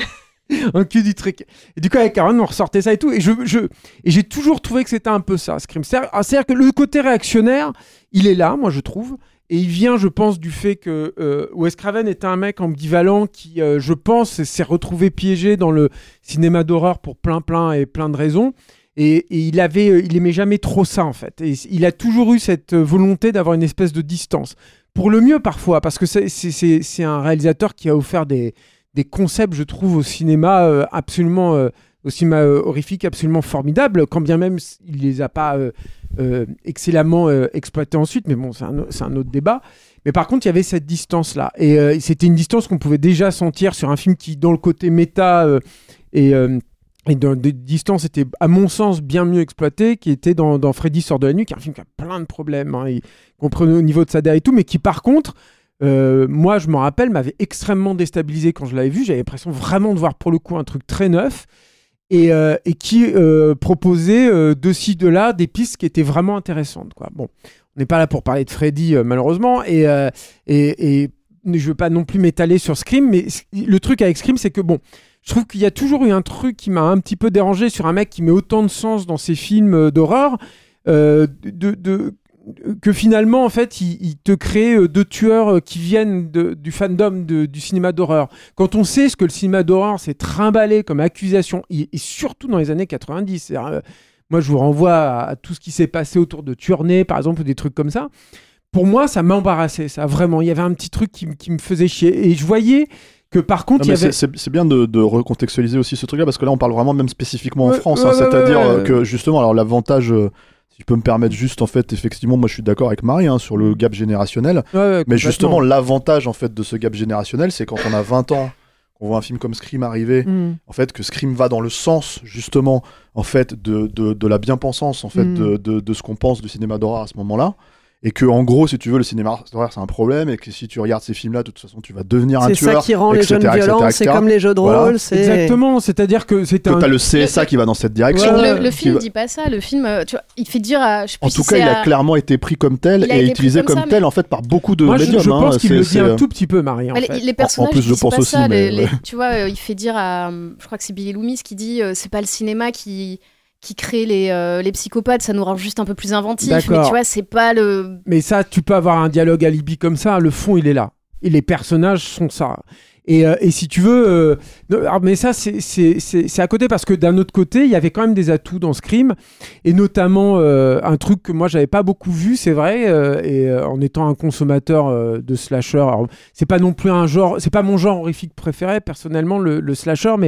Un cul du truc. Et du coup, avec Aaron, on ressortait ça et tout. Et, je, je, et j'ai toujours trouvé que c'était un peu ça, Scream. C'est-à-dire, c'est-à-dire que le côté réactionnaire, il est là, moi, je trouve. Et il vient, je pense, du fait que euh, Wes Craven était un mec ambivalent qui, euh, je pense, s'est retrouvé piégé dans le cinéma d'horreur pour plein, plein et plein de raisons. Et, et il avait, il aimait jamais trop ça en fait. Et il a toujours eu cette volonté d'avoir une espèce de distance. Pour le mieux parfois, parce que c'est, c'est, c'est, c'est un réalisateur qui a offert des, des concepts, je trouve, au cinéma euh, absolument, euh, au cinéma euh, horrifique absolument formidables, quand bien même il les a pas euh, euh, excellemment euh, exploités ensuite. Mais bon, c'est un, c'est un autre débat. Mais par contre, il y avait cette distance-là. Et euh, c'était une distance qu'on pouvait déjà sentir sur un film qui, dans le côté méta euh, et euh, et dans des distances était à mon sens bien mieux exploité, qui était dans, dans Freddy sort de la nuit, qui est un film qui a plein de problèmes, hein, y compris au niveau de sa D A et tout, mais qui par contre, euh, moi je m'en rappelle, m'avait extrêmement déstabilisé quand je l'avais vu. J'avais l'impression vraiment de voir pour le coup un truc très neuf et, euh, et qui euh, proposait euh, de ci de là des pistes qui étaient vraiment intéressantes, quoi. Bon, on n'est pas là pour parler de Freddy euh, malheureusement, et, euh, et, et je ne veux pas non plus m'étaler sur Scream, mais le truc avec Scream, c'est que bon, je trouve qu'il y a toujours eu un truc qui m'a un petit peu dérangé sur un mec qui met autant de sens dans ses films d'horreur, euh, de, de, que finalement, en fait, il, il te crée deux tueurs qui viennent de, du fandom de, du cinéma d'horreur. Quand on sait ce que le cinéma d'horreur s'est trimballé comme accusation, et, et surtout dans les années quatre-vingt-dix, euh, moi je vous renvoie à, à tout ce qui s'est passé autour de Tuernay, par exemple, ou des trucs comme ça. Pour moi, ça m'embarrassait, ça, vraiment. Il y avait un petit truc qui, qui me faisait chier. Et je voyais que par contre, non, il y avait... c'est, c'est, c'est bien de, de recontextualiser aussi ce truc-là, parce que là, on parle vraiment même spécifiquement en Ouais, France, ouais, hein, ouais, c'est-à-dire ouais, ouais. que justement, alors l'avantage, euh, si je peux me permettre juste, en fait, effectivement, moi je suis d'accord avec Marie hein, sur le gap générationnel, Ouais, ouais, mais justement, complètement. l'avantage en fait de ce gap générationnel, c'est quand on a vingt ans, qu'on voit un film comme Scream arriver, Mm. en fait, que Scream va dans le sens, justement, en fait, de, de, de la bien-pensance, en fait, Mm. de, de, de ce qu'on pense du cinéma d'horreur à ce moment-là. Et que en gros, si tu veux, le cinéma d'horreur c'est un problème, et que si tu regardes ces films-là, de toute façon, tu vas devenir un C'est tueur. ça qui rend et les cetera, jeunes et cetera, violents, et c'est cetera. comme les jeux de Voilà. rôle. C'est... Exactement, c'est-à-dire que c'est Que un... t'as le C S A qui va dans cette direction. Mais le, le qui film va- dit pas ça. Le film, euh, tu vois, il fait dire à. Je sais plus En tout si cas, c'est il a à- clairement été pris comme tel Il a et été utilisé pris comme comme ça, tel mais- en fait par beaucoup de Moi, je, médiums. je pense hein. qu'il C'est- le dit c'est, un euh, tout petit peu, Marie, en Ouais, les, fait. les personnages En plus, je disent pense pas aussi, ça. mais les- les- ouais. tu vois, euh, il fait dire à. euh, Je crois que c'est Billy Loomis qui dit euh, c'est pas le cinéma qui qui crée les, euh, les psychopathes, ça nous rend juste un peu plus inventifs. Mais D'accord. tu vois, c'est pas le. Mais ça, tu peux avoir un dialogue alibi comme ça, le fond, il est là. Et les personnages sont ça. Et, euh, et si tu veux... euh, non, alors, mais ça, c'est, c'est, c'est, c'est à côté, parce que d'un autre côté, il y avait quand même des atouts dans Scream, et notamment euh, un truc que moi, j'avais pas beaucoup vu, c'est vrai, euh, et euh, en étant un consommateur euh, de slasher, alors, c'est pas non plus un genre... C'est pas mon genre horrifique préféré, personnellement, le, le slasher, mais...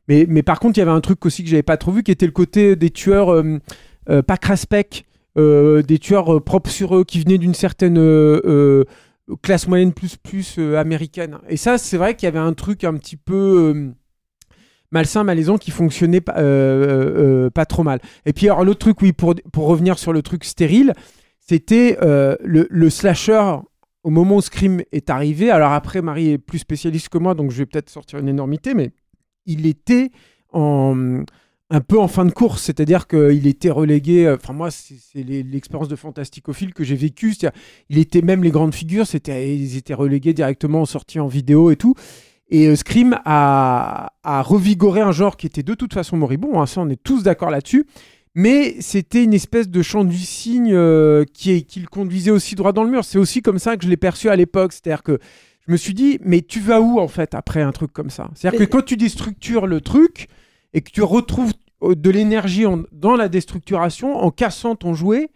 Mais, mais par contre, il y avait un truc aussi que j'avais pas trop vu, qui était le côté des tueurs euh, euh, pas craspec, euh, des tueurs euh, propres sur eux, qui venaient d'une certaine euh, euh, classe moyenne plus plus euh, américaine. Et ça, c'est vrai qu'il y avait un truc un petit peu euh, malsain, malaisant, qui fonctionnait pas, euh, euh, pas trop mal. Et puis alors l'autre truc, oui, pour, pour revenir sur le truc stérile, c'était euh, le, le slasher. Au moment où Scream est arrivé, alors après Marie est plus spécialiste que moi, donc je vais peut-être sortir une énormité, mais il était en, un peu en fin de course, c'est-à-dire qu'il était relégué, enfin moi c'est, c'est les, l'expérience de fantasticophile que j'ai vécue, c'est-à-dire il était même les grandes figures, c'était, ils étaient relégués directement en sortie en vidéo et tout, et euh, Scream a, a revigoré un genre qui était de toute façon moribond, hein, ça on est tous d'accord là-dessus, mais c'était une espèce de chant du cygne euh, qui, qui le conduisait aussi droit dans le mur. C'est aussi comme ça que je l'ai perçu à l'époque. C'est-à-dire que je me suis dit, mais tu vas où en fait après un truc comme ça ? C'est-à-dire mais... que quand tu déstructures le truc et que tu retrouves de l'énergie en, dans la déstructuration en cassant ton jouet,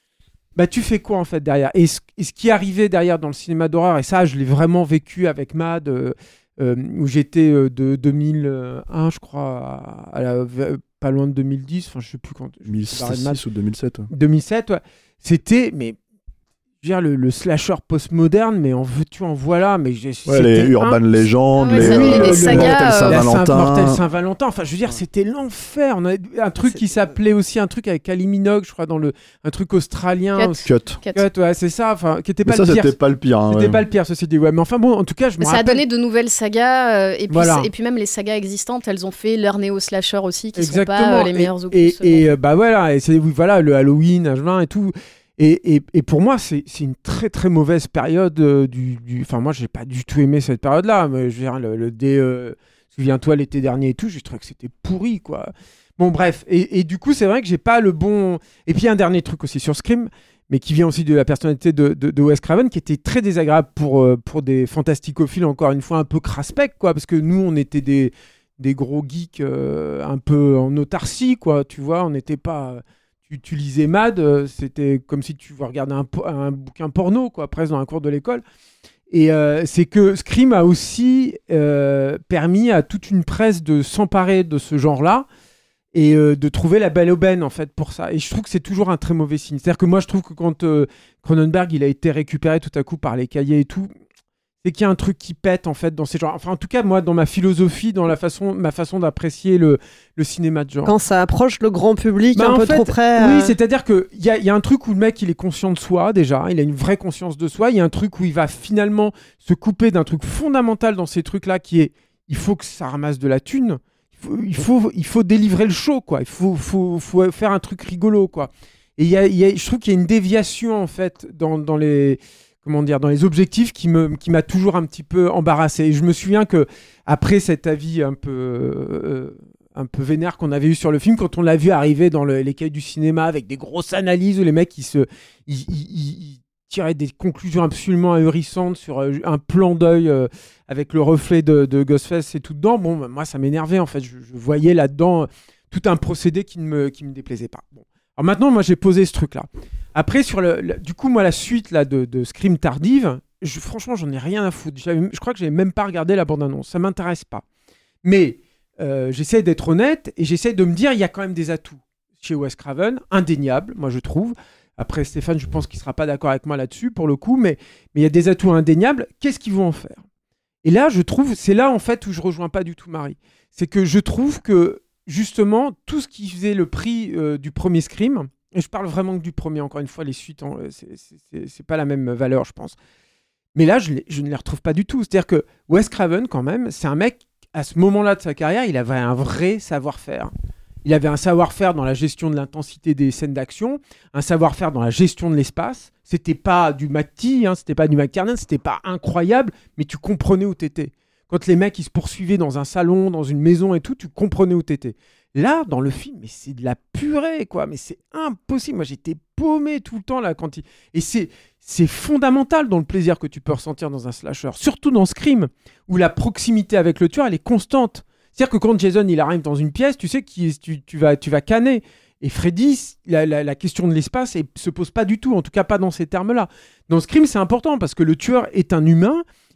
bah tu fais quoi en fait derrière ? Et ce, et ce qui arrivait derrière dans le cinéma d'horreur, et ça je l'ai vraiment vécu avec Mad, euh, euh, où j'étais euh, de deux mille un je crois, à, à la... pas loin de deux mille dix, enfin je sais plus quand. deux mille six ou deux mille sept. Ouais. deux mille sept, ouais. C'était, mais je veux dire, le, le slasher post-moderne, mais en veux-tu, en voilà. Mais j'ai, ouais, les Urban un... Legend, ah ouais, les, euh, les, les sagas, Mortel Saint-Valentin. Saint- Mortel Saint-Valentin. Enfin, je veux dire, c'était l'enfer. On a un truc c'est... qui s'appelait aussi un truc avec Kylie Minogue, je crois, dans le un truc australien. Cut. Cut. Cut, ouais, c'est ça. Enfin, qui était pas mais le ça, pire. C'était pas le pire. Hein, c'était ouais. pas le pire, ceci dit. Ouais, mais enfin bon, en tout cas, je me ça rappelle. Ça a donné de nouvelles sagas, euh, et puis voilà. et puis même les sagas existantes, elles ont fait leur néo-slasher aussi, qui Exactement. sont pas euh, les meilleurs opus. Et, et, et euh, bah voilà, et c'est oui, voilà, le Halloween, H vingt et tout. Et, et, et pour moi, c'est, c'est une très très mauvaise période euh, du, du... Enfin, moi, j'ai pas du tout aimé cette période-là. Mais je veux dire, le, le dé, euh... souviens-toi, l'été dernier et tout, j'ai trouvé que c'était pourri, quoi. Bon, bref. Et, et du coup, c'est vrai que j'ai pas le bon... Et puis, un dernier truc aussi sur Scream, mais qui vient aussi de la personnalité de, de, de Wes Craven, qui était très désagréable pour, euh, pour des fantasticophiles, encore une fois, un peu craspec, quoi. Parce que nous, on était des, des gros geeks euh, un peu en autarcie, quoi. Tu vois, on n'était pas... Tu, tu lisais Mad, euh, c'était comme si tu regardais un, un bouquin porno, quoi, presque dans un cours de l'école. Et euh, c'est que Scream a aussi euh, permis à toute une presse de s'emparer de ce genre-là et euh, de trouver la belle aubaine, en fait, pour ça. Et je trouve que c'est toujours un très mauvais signe. C'est-à-dire que moi, je trouve que quand euh, Cronenberg il a été récupéré tout à coup par les cahiers et tout, c'est qu'il y a un truc qui pète en fait dans ces genres. Enfin, en tout cas, moi, dans ma philosophie, dans la façon, ma façon d'apprécier le, le cinéma de genre. Quand ça approche le grand public bah, un peu fait, trop près. Oui, euh... c'est-à-dire qu'il y a, y a un truc où le mec, il est conscient de soi déjà, il a une vraie conscience de soi. Il y a un truc où il va finalement se couper d'un truc fondamental dans ces trucs-là qui est, il faut que ça ramasse de la thune. Il faut, il faut, il faut délivrer le show, quoi. Il faut, faut, faut faire un truc rigolo, quoi. Et y a, y a, je trouve qu'il y a une déviation en fait dans, dans les comment dire, dans les objectifs qui, me, qui m'a toujours un petit peu embarrassé. Et je me souviens que après cet avis un peu, euh, un peu vénère qu'on avait eu sur le film, quand on l'a vu arriver dans le, les cahiers du cinéma avec des grosses analyses où les mecs ils se, ils, ils, ils tiraient des conclusions absolument ahurissantes sur un plan d'œil euh, avec le reflet de, de Ghostface et tout dedans, bon, bah, moi ça m'énervait en fait. Je, je voyais là-dedans tout un procédé qui ne me, qui me déplaisait pas. Bon. Alors maintenant, moi j'ai posé ce truc-là. Après, sur le, le, du coup, moi, la suite là, de, de Scream tardive, je, franchement, j'en ai rien à foutre. J'avais, je crois que je n'avais même pas regardé la bande-annonce. Ça ne m'intéresse pas. Mais euh, j'essaie d'être honnête et j'essaie de me dire il y a quand même des atouts chez Wes Craven, indéniables, moi, je trouve. Après, Stéphane, je pense qu'il ne sera pas d'accord avec moi là-dessus, pour le coup, mais il y a des atouts indéniables. Qu'est-ce qu'ils vont en faire ? Et là, je trouve, c'est là, en fait, où je ne rejoins pas du tout Marie. C'est que je trouve que, justement, tout ce qui faisait le prix euh, du premier Scream... Et je parle vraiment que du premier, encore une fois, les suites, hein, c'est, c'est, c'est, c'est pas la même valeur, je pense. Mais là, je, les, je ne les retrouve pas du tout. C'est-à-dire que Wes Craven, quand même, c'est un mec, à ce moment-là de sa carrière, il avait un vrai savoir-faire. Il avait un savoir-faire dans la gestion de l'intensité des scènes d'action, un savoir-faire dans la gestion de l'espace. C'était pas du McTee, hein, c'était pas du McTiernan, c'était pas incroyable, mais tu comprenais où t'étais. Quand les mecs, ils se poursuivaient dans un salon, dans une maison et tout, tu comprenais où t'étais. Là, dans le film, mais c'est de la purée, quoi. Mais c'est impossible. Moi, j'étais paumé tout le temps, là, quand il... Et c'est, c'est fondamental dans le plaisir que tu peux ressentir dans un slasher. Surtout dans Scream, où la proximité avec le tueur, elle est constante. C'est-à-dire que quand Jason, il arrive dans une pièce, tu sais que tu, tu, vas, tu vas canner. Et Freddy, la, la, la question de l'espace, elle se pose pas du tout. En tout cas, pas dans ces termes-là. Dans Scream, c'est important, parce que le tueur est un humain.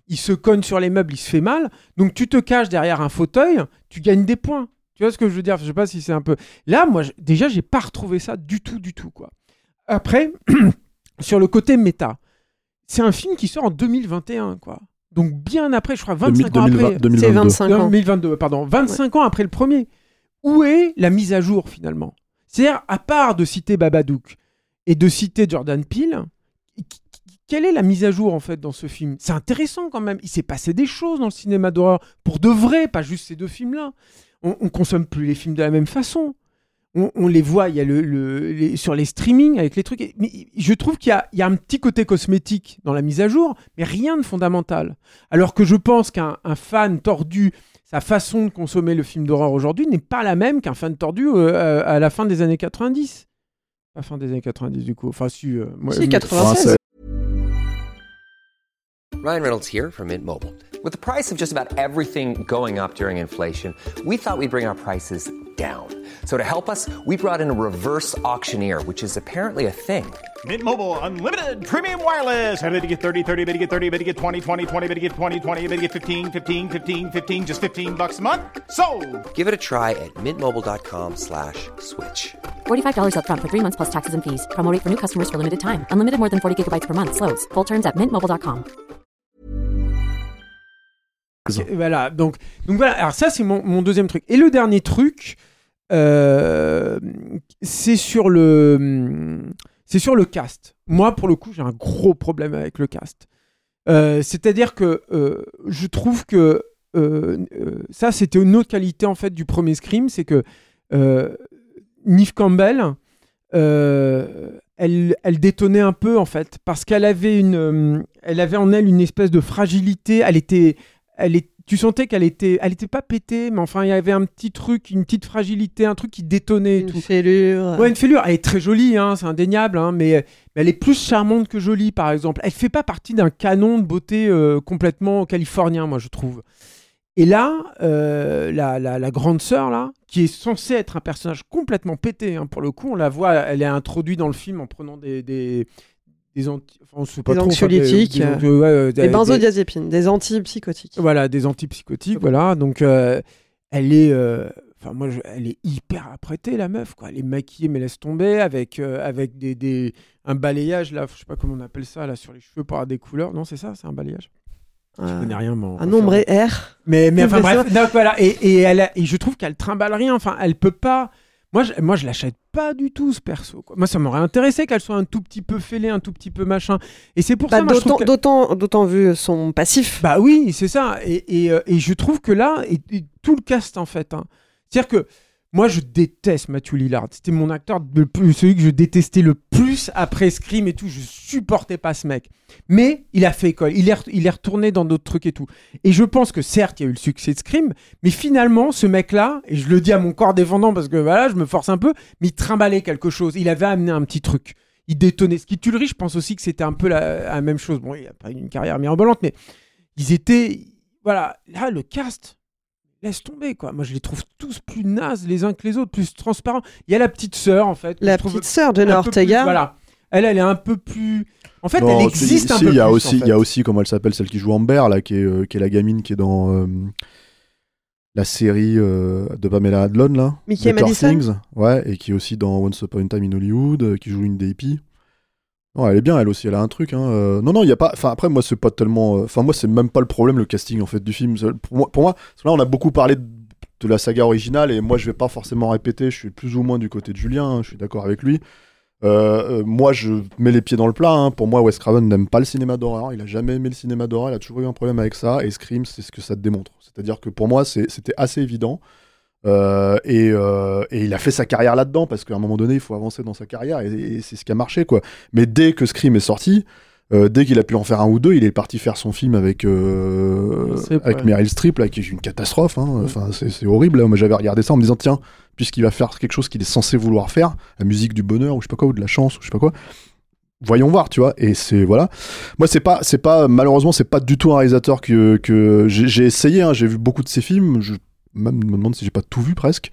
il se cogne sur les meubles, il se fait mal. Donc tu te caches derrière un fauteuil, tu gagnes des points. Tu vois ce que je veux dire ? Je sais pas si c'est un peu... Là, moi, je... déjà, j'ai pas retrouvé ça du tout, du tout, quoi. Après, sur le côté méta, c'est un film qui sort en deux mille vingt et un, quoi. Donc bien après, je crois vingt-cinq ans après... deux mille vingt-deux. C'est vingt-cinq ans. deux mille vingt-deux, pardon. vingt-cinq ouais. ans après le premier. Où est la mise à jour, finalement ? C'est-à-dire, à part de citer Babadook et de citer Jordan Peele, quelle est la mise à jour, en fait, dans ce film ? C'est intéressant, quand même. Il s'est passé des choses dans le cinéma d'horreur, pour de vrai, pas juste ces deux films-là. On, on consomme plus les films de la même façon. On, on les voit, il y a le, le, les, sur les streamings, avec les trucs. Mais je trouve qu'il y a, il y a un petit côté cosmétique dans la mise à jour, mais rien de fondamental. Alors que je pense qu'un un fan tordu... Sa façon de consommer le film d'horreur aujourd'hui n'est pas la même qu'un fan tordu euh, à la fin des années quatre-vingt-dix. La fin des années quatre-vingt-dix, du coup. Enfin, si... Euh, moi, si, quatre-vingt-seize. Ryan Reynolds here from Mint Mobile. With the price of just about everything going up during inflation, we thought we'd bring our prices down. So to help us, we brought in a reverse auctioneer, which is apparently a thing. Mint Mobile Unlimited Premium Wireless. How to get thirty, thirty, how to get thirty, how to get twenty, twenty, twenty, how to get twenty, twenty, how to get fifteen, fifteen, fifteen, fifteen, just fifteen bucks a month? Sold! Give it a try at mintmobile.com slash switch. forty-five dollars up front for three months plus taxes and fees. Promo rate for new customers for limited time. Unlimited more than forty gigabytes per month. Slows full terms at mint mobile dot com. Voilà, donc, donc voilà, alors ça c'est mon, mon deuxième truc. Et le dernier truc, euh, c'est sur le, c'est sur le cast. Moi, pour le coup, j'ai un gros problème avec le cast. Euh, c'est-à-dire que euh, je trouve que euh, euh, ça, c'était une autre qualité en fait du premier Scream, c'est que euh, Neve Campbell, euh, elle, elle détonnait un peu en fait, parce qu'elle avait une, euh, elle avait en elle une espèce de fragilité. Elle était Elle est, tu sentais qu'elle était, elle était pas pétée, mais enfin il y avait un petit truc, une petite fragilité, un truc qui détonnait. Une tout. fêlure. Ouais, une fêlure. Elle est très jolie, hein, c'est indéniable, hein, mais, mais elle est plus charmante que jolie, par exemple. Elle fait pas partie d'un canon de beauté euh, complètement californien, moi je trouve. Et là, euh, la, la, la grande sœur là, qui est censée être un personnage complètement pété, hein, pour le coup, on la voit, elle est introduite dans le film en prenant des, des des, anti... enfin, des trop, anxiolytiques, des, des, euh, ouais, des, des benzodiazépines, des, des antipsychotiques. Voilà, des antipsychotiques, okay. Voilà. Donc, euh, elle est, euh... enfin, moi, je... elle est hyper apprêtée, la meuf, quoi. Elle est maquillée, mais laisse tomber, avec, euh, avec des, des... un balayage, là, je sais pas comment on appelle ça, là, sur les cheveux pour avoir des couleurs. Non, c'est ça, c'est un balayage. Euh... Je connais rien, mais un ombre R. Mais, mais enfin, bref, donc, voilà. Et, et, elle a... et je trouve qu'elle trimballe rien. Enfin, elle peut pas. Moi, je, moi, je l'achète pas du tout, ce perso, quoi. Moi, ça m'aurait intéressé qu'elle soit un tout petit peu fêlée, un tout petit peu machin. Et c'est pour bah, ça, moi, d'autant, je trouve que... d'autant, d'autant vu son passif. Bah oui, c'est ça. Et, et, et je trouve que là, et, et tout le cast, en fait. Hein. C'est-à-dire que moi, je déteste Matthew Lillard. C'était mon acteur, le plus, celui que je détestais le plus après Scream et tout. Je supportais pas ce mec. Mais il a fait école. Il est, il est retourné dans d'autres trucs et tout. Et je pense que certes, il y a eu le succès de Scream, mais finalement, ce mec-là, et je le dis à mon corps défendant parce que voilà, je me force un peu, mais il trimballait quelque chose. Il avait amené un petit truc. Il détonnait. Ce qui tue le riche, je pense aussi que c'était un peu la, la même chose. Bon, il n'a pas eu une carrière mirobolante, mais ils étaient... Voilà. Là, le cast... Laisse tomber, quoi. Moi, je les trouve tous plus nazes les uns que les autres, plus transparents. Il y a la petite sœur, en fait. La petite sœur, Jenna Ortega. Plus, voilà. Elle, elle est un peu plus... En fait, non, elle existe si, un si, peu y a plus, aussi, en fait. Il y a aussi, comment elle s'appelle, celle qui joue Amber, là, qui est, euh, qui est la gamine qui est dans euh, la série euh, de Pamela Adlon, là. Mickey Madison. Things, ouais, et qui est aussi dans Once Upon a Time in Hollywood, euh, qui joue une des hippies. Non, elle est bien, elle aussi, elle a un truc. Hein. Euh, non, non, il y a pas. Enfin, après, moi, c'est pas tellement. Enfin, euh, moi, c'est même pas le problème, le casting, en fait, du film. Pour moi, pour moi parce que là, on a beaucoup parlé de, de la saga originale, et moi, je vais pas forcément répéter. Je suis plus ou moins du côté de Julien. Hein, je suis d'accord avec lui. Euh, euh, moi, je mets les pieds dans le plat. Hein. Pour moi, Wes Craven n'aime pas le cinéma d'horreur. Il a jamais aimé le cinéma d'horreur. Il a toujours eu un problème avec ça. Et Scream, c'est ce que ça te démontre. C'est-à-dire que pour moi, c'est, c'était assez évident. Euh, et, euh, et il a fait sa carrière là-dedans parce qu'à un moment donné il faut avancer dans sa carrière et, et c'est ce qui a marché, quoi. Mais dès que Scream est sorti, euh, dès qu'il a pu en faire un ou deux, il est parti faire son film avec euh, Strip, avec ouais. Meryl Streep là, qui est une catastrophe, hein. Ouais. Enfin, c'est, c'est horrible. Moi j'avais regardé ça en me disant tiens, puisqu'il va faire quelque chose qu'il est censé vouloir faire, la musique du bonheur ou je sais pas quoi, ou de la chance ou je sais pas quoi, voyons voir, tu vois. Et c'est voilà, moi c'est pas c'est pas malheureusement c'est pas du tout un réalisateur que que j'ai, j'ai essayé, hein. J'ai vu beaucoup de ses films, je même me demande si j'ai pas tout vu presque.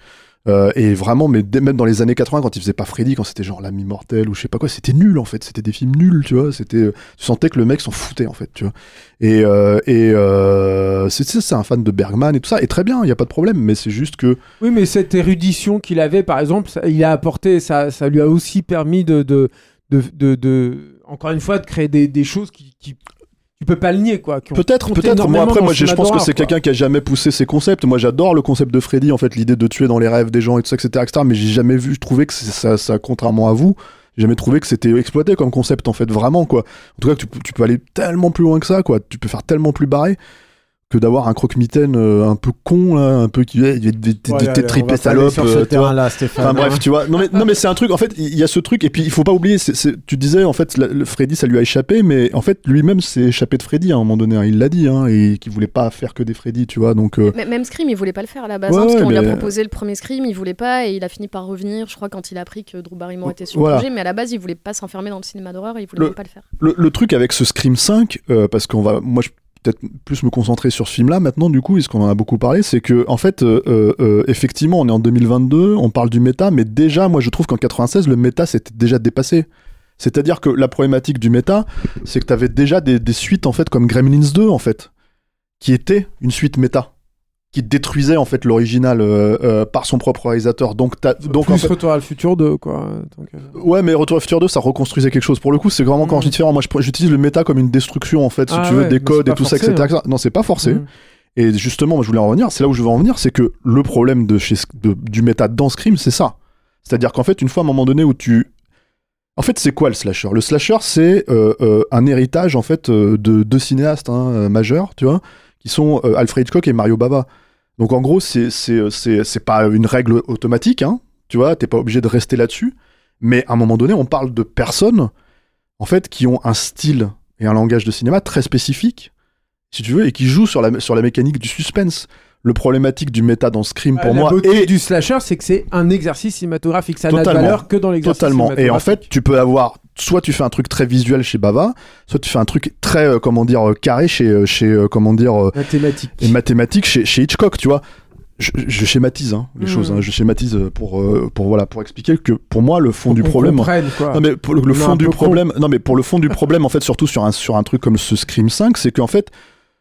Euh, et vraiment, mais dès- même dans les années quatre-vingts, quand il faisait pas Freddy, quand c'était genre L'Ami Mortel ou je sais pas quoi, c'était nul en fait. C'était des films nuls, tu vois. C'était, euh, tu sentais que le mec s'en foutait en fait, tu vois. Et, euh, et euh, c'est, c'est, c'est un fan de Bergman et tout ça, et très bien, il y a pas de problème. Mais c'est juste que Oui, mais cette érudition qu'il avait, par exemple, ça, il a apporté, ça, ça lui a aussi permis de, de, de, de, de- encore une fois, de créer des, des choses qui, qui, tu peux pas le nier, quoi. qui ont peut-être, compté peut-être. Moi énormément après, dans moi le je je cinéma pense que d'horreur, c'est quoi. quelqu'un qui a jamais poussé ses concepts. Moi j'adore le concept de Freddy, en fait, l'idée de tuer dans les rêves des gens et tout ça, et cetera, et cetera. Mais j'ai jamais vu, je trouvais que c'est- ça, ça, contrairement à vous, j'ai jamais trouvé que c'était exploité comme concept en fait, vraiment quoi. En tout cas, tu, peux- tu peux aller tellement plus loin que ça, quoi. Tu peux faire tellement plus barré que d'avoir un croque-mitaine euh, un peu con là, un peu qui est des Ouais, allez, on tripes va pas aller salopes. sur ce euh, tu vois. terrain-là, Stéphane, Enfin bref, hein. tu vois. Non mais non mais c'est un truc. En fait, il y a ce truc et puis il faut pas oublier. C'est, c'est- tu disais en fait, la- le Freddy ça lui a échappé, mais en fait lui-même s'est échappé de Freddy à un moment donné. hein. Il l'a dit, hein, et qu'il voulait pas faire que des Freddy, tu vois. Donc euh, Mais Même Scream, il voulait pas le faire à la base, Ouais, hein, parce ouais, qu'on lui a mais- proposé le premier Scream, il voulait pas, et il a fini par revenir, je crois, quand il a appris que Drew Barrymore était sur Voilà. le projet, mais à la base, il voulait pas s'enfermer dans le cinéma d'horreur, et il voulait Le- même pas le faire. le, le truc avec ce Scream cinq, euh, parce qu'on va, moi je peut-être plus me concentrer sur ce film-là maintenant, du coup, parce qu'on en a beaucoup parlé, c'est que en fait, euh, euh, effectivement, on est en deux mille vingt-deux, on parle du méta, mais déjà, moi je trouve qu'en quatre-vingt-seize, le méta s'était déjà dépassé. C'est-à-dire que la problématique du méta, c'est que tu avais déjà des, des suites en fait comme Gremlins deux en fait, qui était une suite méta, qui détruisait en fait l'original euh, euh, par son propre réalisateur. Donc, t'as- donc Plus en fait, Retour à le futur deux, quoi. Donc, euh, ouais, mais Retour à le futur deux, ça reconstruisait quelque chose. Pour le coup, c'est vraiment encore différent. Moi, je pr- j'utilise le méta comme une destruction, en fait, si Ah tu veux, ouais, des mais codes c'est et pas tout ça, forcé, et cetera. hein. Non, c'est pas forcé. Mm. Et justement, moi, je voulais en revenir. C'est là où je veux en venir, c'est que le problème de chez, de- du méta dans Scream, c'est ça. C'est-à-dire qu'en fait, une fois à un moment donné où tu... En fait, c'est quoi le slasher ? Le slasher, c'est euh, euh, un héritage, en fait, euh, de deux cinéastes hein, euh, majeurs, tu vois, qui sont euh, Alfred Hitchcock et Mario Bava. Donc en gros, c'est, c'est, c'est, c'est pas une règle automatique, hein, tu vois, t'es pas obligé de rester là-dessus, mais à un moment donné, on parle de personnes, en fait, qui ont un style et un langage de cinéma très spécifique, si tu veux, et qui jouent sur la, sur la mécanique du suspense. Le problématique du méta dans Scream, pour la moi, beauté est du slasher, c'est que c'est un exercice cinématographique. Ça n'a de Totalement. valeur que dans l'exercice Totalement. Et en cinématographique. fait, tu peux avoir, soit tu fais un truc très visuel chez Bava, soit tu fais un truc très, euh, comment dire, euh, carré chez, euh, chez euh, comment dire, euh, mathématique. et mathématique chez, chez Hitchcock, tu vois. Je, je schématise hein, les Mm. choses, hein. je schématise euh, pour, euh, pour, voilà, pour expliquer que pour moi, le fond Faut du qu'on problème. comprenne, quoi. Non, mais pour le, le On est fond un du peu problème, non, mais pour le fond du problème, en fait, surtout sur un, sur un truc comme ce Scream cinq, c'est qu'en fait,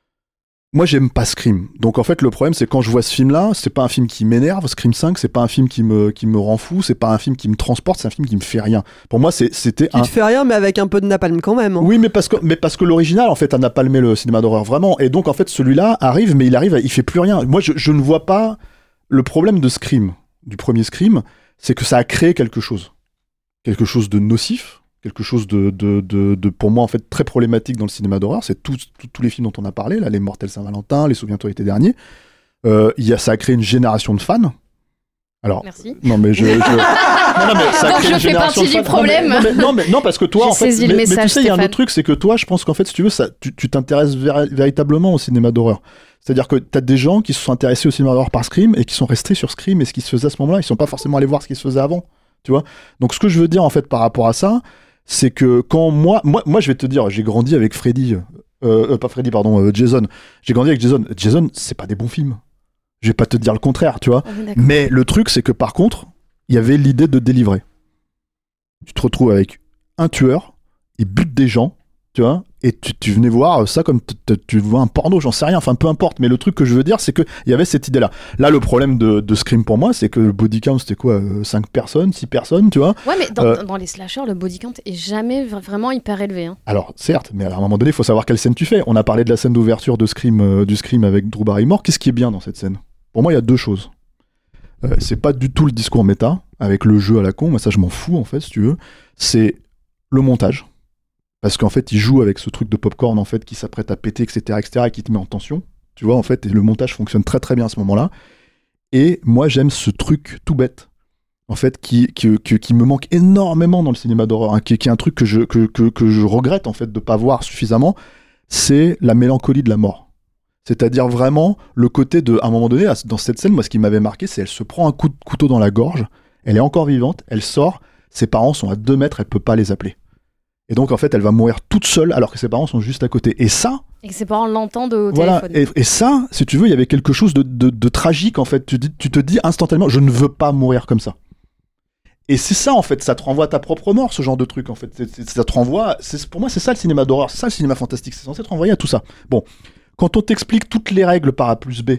moi, j'aime pas Scream. Donc, en fait, le problème, c'est quand je vois ce film-là, c'est pas un film qui m'énerve. Scream cinq, c'est pas un film qui me, qui me rend fou. C'est pas un film qui me transporte. C'est un film qui me fait rien. Pour moi, c'est, c'était Qui un. te fait rien, mais avec un peu de napalm quand même. hein. Oui, mais parce que, mais parce que l'original, en fait, a napalmé le cinéma d'horreur vraiment. Et donc, en fait, celui-là arrive, mais il arrive, il fait plus rien. Moi, je, je ne vois pas le problème de Scream, du premier Scream, c'est que ça a créé quelque chose. Quelque chose de nocif. Quelque chose de, de, de, de, pour moi, en fait, très problématique dans le cinéma d'horreur. C'est tous tout, tous les films dont on a parlé, là, Les Mortels Saint-Valentin, Les Souviens-toi l'été dernier. Euh, y a, ça a créé une génération de fans. Alors, Merci. non, mais je. je... non, non, mais ça a Donc créé je une fais génération partie de du fans. problème. Non, mais, non, mais, non, parce que toi, J'ai en fait. saisi Mais, le mais message, tu sais, il y a un Stéphane. autre truc, c'est que toi, je pense qu'en fait, si tu veux, ça, tu, tu t'intéresses véri- véritablement au cinéma d'horreur. C'est-à-dire que t'as des gens qui se sont intéressés au cinéma d'horreur par Scream et qui sont restés sur Scream et ce qui se faisait à ce moment-là. Ils sont pas forcément allés voir ce qui se faisait avant. Tu vois ? Donc, ce que je veux dire, en fait, par rapport à ça, c'est que quand moi, moi, moi, je vais te dire, j'ai grandi avec Freddy, euh, euh, pas Freddy, pardon, euh, Jason. J'ai grandi avec Jason. Jason, c'est pas des bons films. Je vais pas te dire le contraire, tu vois. Ah oui, d'accord. Mais le truc, c'est que par contre, il y avait l'idée de délivrer. Tu te retrouves avec un tueur, il bute des gens, tu vois, et tu, tu venais voir ça comme t- t- tu vois un porno, j'en sais rien, enfin peu importe. Mais le truc que je veux dire, c'est qu'il y avait cette idée-là. Là, le problème de, de Scream pour moi, c'est que le body count, c'était quoi, cinq personnes, six personnes, tu vois. Ouais, mais dans, Euh, dans les slashers, le body count est jamais v- vraiment hyper élevé. Hein. Alors, certes, mais à un moment donné, il faut savoir quelle scène tu fais. On a parlé de la scène d'ouverture de Scream, euh, du Scream avec Drew Barrymore. Qu'est-ce qui est bien dans cette scène ? Pour moi, il y a deux choses. Euh, c'est pas du tout le discours méta, avec le jeu à la con, moi ça je m'en fous en fait, si tu veux. C'est le montage. Parce qu'en fait, il joue avec ce truc de popcorn en fait, qui s'apprête à péter, et cetera, et cetera, et qui te met en tension. Tu vois, en fait, et le montage fonctionne très très bien à ce moment-là. Et moi, j'aime ce truc tout bête, en fait, qui, qui, qui, qui me manque énormément dans le cinéma d'horreur, hein, qui, qui est un truc que je, que, que, que je regrette en fait de pas voir suffisamment, c'est la mélancolie de la mort. C'est-à-dire vraiment le côté de, à un moment donné, dans cette scène, moi ce qui m'avait marqué, c'est elle se prend un coup de couteau dans la gorge, elle est encore vivante, elle sort, ses parents sont à deux mètres, elle peut pas les appeler. Et donc, en fait, elle va mourir toute seule alors que ses parents sont juste à côté. Et ça... Et que ses parents l'entendent au voilà. téléphone. Et, et ça, si tu veux, il y avait quelque chose de, de, de tragique, en fait. Tu, dis, tu te dis instantanément, je ne veux pas mourir comme ça. Et c'est ça, en fait, ça te renvoie à ta propre mort, ce genre de truc, en fait. C'est, c'est, ça te renvoie... C'est, pour moi, c'est ça le cinéma d'horreur, c'est ça le cinéma fantastique. C'est censé te renvoyer à tout ça. Bon, quand on t'explique toutes les règles par A plus B,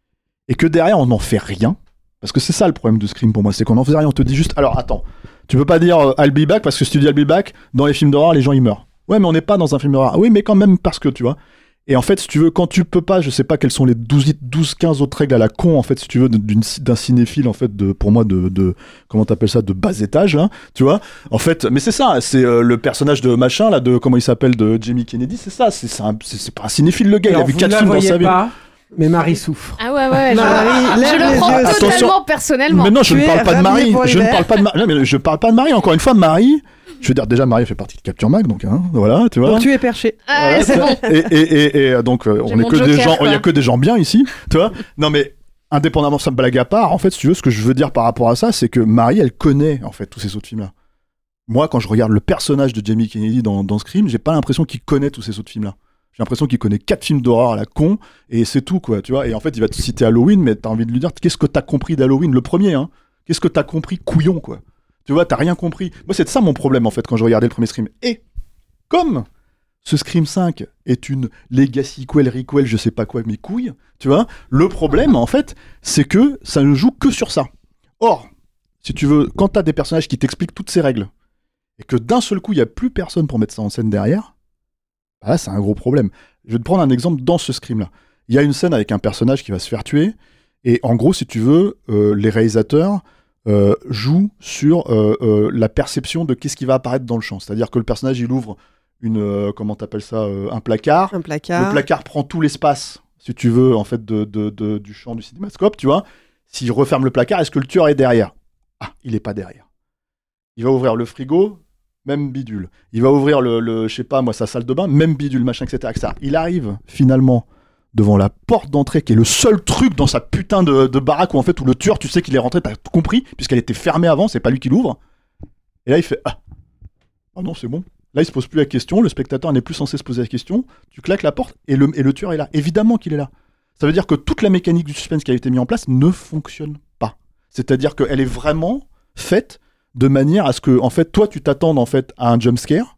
et que derrière, on n'en fait rien, parce que c'est ça le problème de Scream pour moi, c'est qu'on n'en fait rien, on te dit juste, alors attends, tu peux pas dire euh, I'll be back, parce que si tu dis I'll be back, dans les films d'horreur, les gens ils meurent. Ouais, mais on n'est pas dans un film d'horreur. Oui, mais quand même, parce que, tu vois. Et en fait, si tu veux, quand tu peux pas, je sais pas quelles sont les douze quinze autres règles à la con, en fait, si tu veux, d'une, d'un cinéphile, en fait, de, pour moi, de, de comment t'appelles ça, de bas étage, hein, tu vois. En fait, mais c'est ça, c'est euh, le personnage de machin, là, de, comment il s'appelle, de Jamie Kennedy, c'est ça, c'est, c'est, un, c'est, c'est pas un cinéphile, le gars, Alors, il a vu vous quatre ne films la dans sa voyez vie. pas, mais Marie souffre. Ah ouais, ouais, je, Marie, je le prends yeux. totalement Attention. personnellement. Mais non, je Tu ne es parle pas de rhabillé Marie, pour je ne l'hiver. parle pas de Marie, non, mais je parle pas de Marie, encore une fois, Marie, je veux dire, déjà, Marie fait partie de Capture Mag, donc, hein, voilà, tu vois. Donc tu es perché. Ah, c'est bon. Et, et, et, et donc, euh, J'ai on est mon que des joker, gens, il y a quoi. que des gens bien ici, tu vois. Non, mais indépendamment de ça, blague à part, en fait, si tu veux, ce que je veux dire par rapport à ça, c'est que Marie, elle connaît, en fait, tous ces autres films-là. Moi, quand je regarde le personnage de Jamie Kennedy dans, dans Scream, j'ai pas l'impression qu'il connaît tous ces autres films-là. J'ai l'impression qu'il connaît quatre films d'horreur à la con, et c'est tout, quoi, tu vois. Et en fait, il va te citer Halloween, mais t'as envie de lui dire, qu'est-ce que t'as compris d'Halloween, le premier, hein. Qu'est-ce que t'as compris, couillon, quoi. Tu vois, t'as rien compris. Moi, c'est ça mon problème, en fait, quand je regardais le premier Scream. Et, comme ce Scream cinq est une legacy quel, requel, je sais pas quoi, mes couilles, tu vois, le problème, en fait, c'est que ça ne joue que sur ça. Or, si tu veux, quand t'as des personnages qui t'expliquent toutes ces règles, et que d'un seul coup, il y a plus personne pour mettre ça en scène derrière, bah là, c'est un gros problème. Je vais te prendre un exemple dans ce Scream-là. Il y a une scène avec un personnage qui va se faire tuer, et en gros, si tu veux, euh, les réalisateurs euh, jouent sur euh, euh, la perception de qu'est-ce qui va apparaître dans le champ. C'est-à-dire que le personnage, il ouvre une, euh, comment t'appelles ça, euh, un placard. Un placard. Le placard prend tout l'espace, si tu veux, en fait, de, de, de, du champ du cinémascope, tu vois. S'il referme le placard, est-ce que le tueur est derrière ? Ah, il est pas derrière. Il va ouvrir le frigo, même bidule. Il va ouvrir le, le je sais pas moi, sa salle de bain, même bidule, machin, et cetera, et cetera. Il arrive finalement devant la porte d'entrée, qui est le seul truc dans sa putain de, de baraque où en fait où le tueur, tu sais qu'il est rentré, t'as tout compris, puisqu'elle était fermée avant, c'est pas lui qui l'ouvre. Et là il fait ah, ah non c'est bon. Là il se pose plus la question, le spectateur n'est plus censé se poser la question. Tu claques la porte et le, et le tueur est là. Évidemment qu'il est là. Ça veut dire que toute la mécanique du suspense qui a été mise en place ne fonctionne pas. C'est-à-dire qu'elle est vraiment faite de manière à ce que, en fait, toi, tu t'attendes en fait à un jumpscare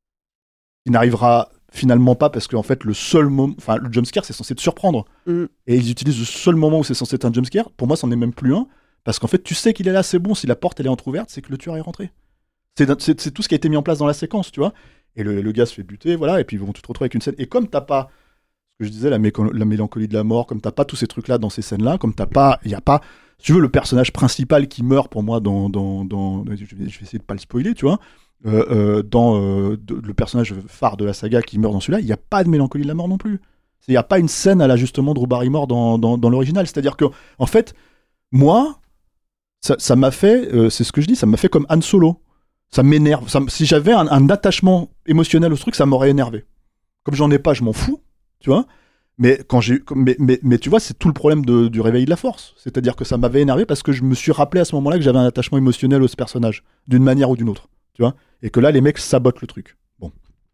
qui n'arrivera finalement pas parce que, en fait, le seul moment, enfin, le jumpscare, c'est censé te surprendre. Mm. Et ils utilisent le seul moment où c'est censé être un jumpscare. Pour moi, c'en est même plus un parce qu'en fait, tu sais qu'il est là, c'est bon. Si la porte elle est entrouverte, c'est que le tueur est rentré. C'est, c'est, c'est tout ce qui a été mis en place dans la séquence, tu vois. Et le, le gars se fait buter, voilà. Et puis bon, tu te retrouves avec une scène. Et comme t'as pas ce que je disais, la, méco- la mélancolie de la mort, comme t'as pas tous ces trucs-là dans ces scènes-là, comme t'as pas, il y a pas. Si tu veux, le personnage principal qui meurt pour moi dans... dans, dans je, vais, je vais essayer de pas le spoiler, tu vois. Euh, euh, dans euh, de, le personnage phare de la saga qui meurt dans celui-là, il n'y a pas de mélancolie de la mort non plus. Il n'y a pas une scène à l'ajustement de Drew Barrymore dans, dans, dans l'original. C'est-à-dire que, en fait, moi, ça, ça m'a fait... Euh, c'est ce que je dis, ça m'a fait comme Han Solo. Ça m'énerve. Ça, si j'avais un, un attachement émotionnel au truc, ça m'aurait énervé. Comme j'en ai pas, je m'en fous, tu vois. Mais, quand j'ai, mais, mais, mais tu vois, c'est tout le problème de, du réveil de la force. C'est-à-dire que ça m'avait énervé parce que je me suis rappelé à ce moment-là que j'avais un attachement émotionnel au ce personnage, d'une manière ou d'une autre. Tu vois ? Et que là, les mecs sabotent le truc. Bon.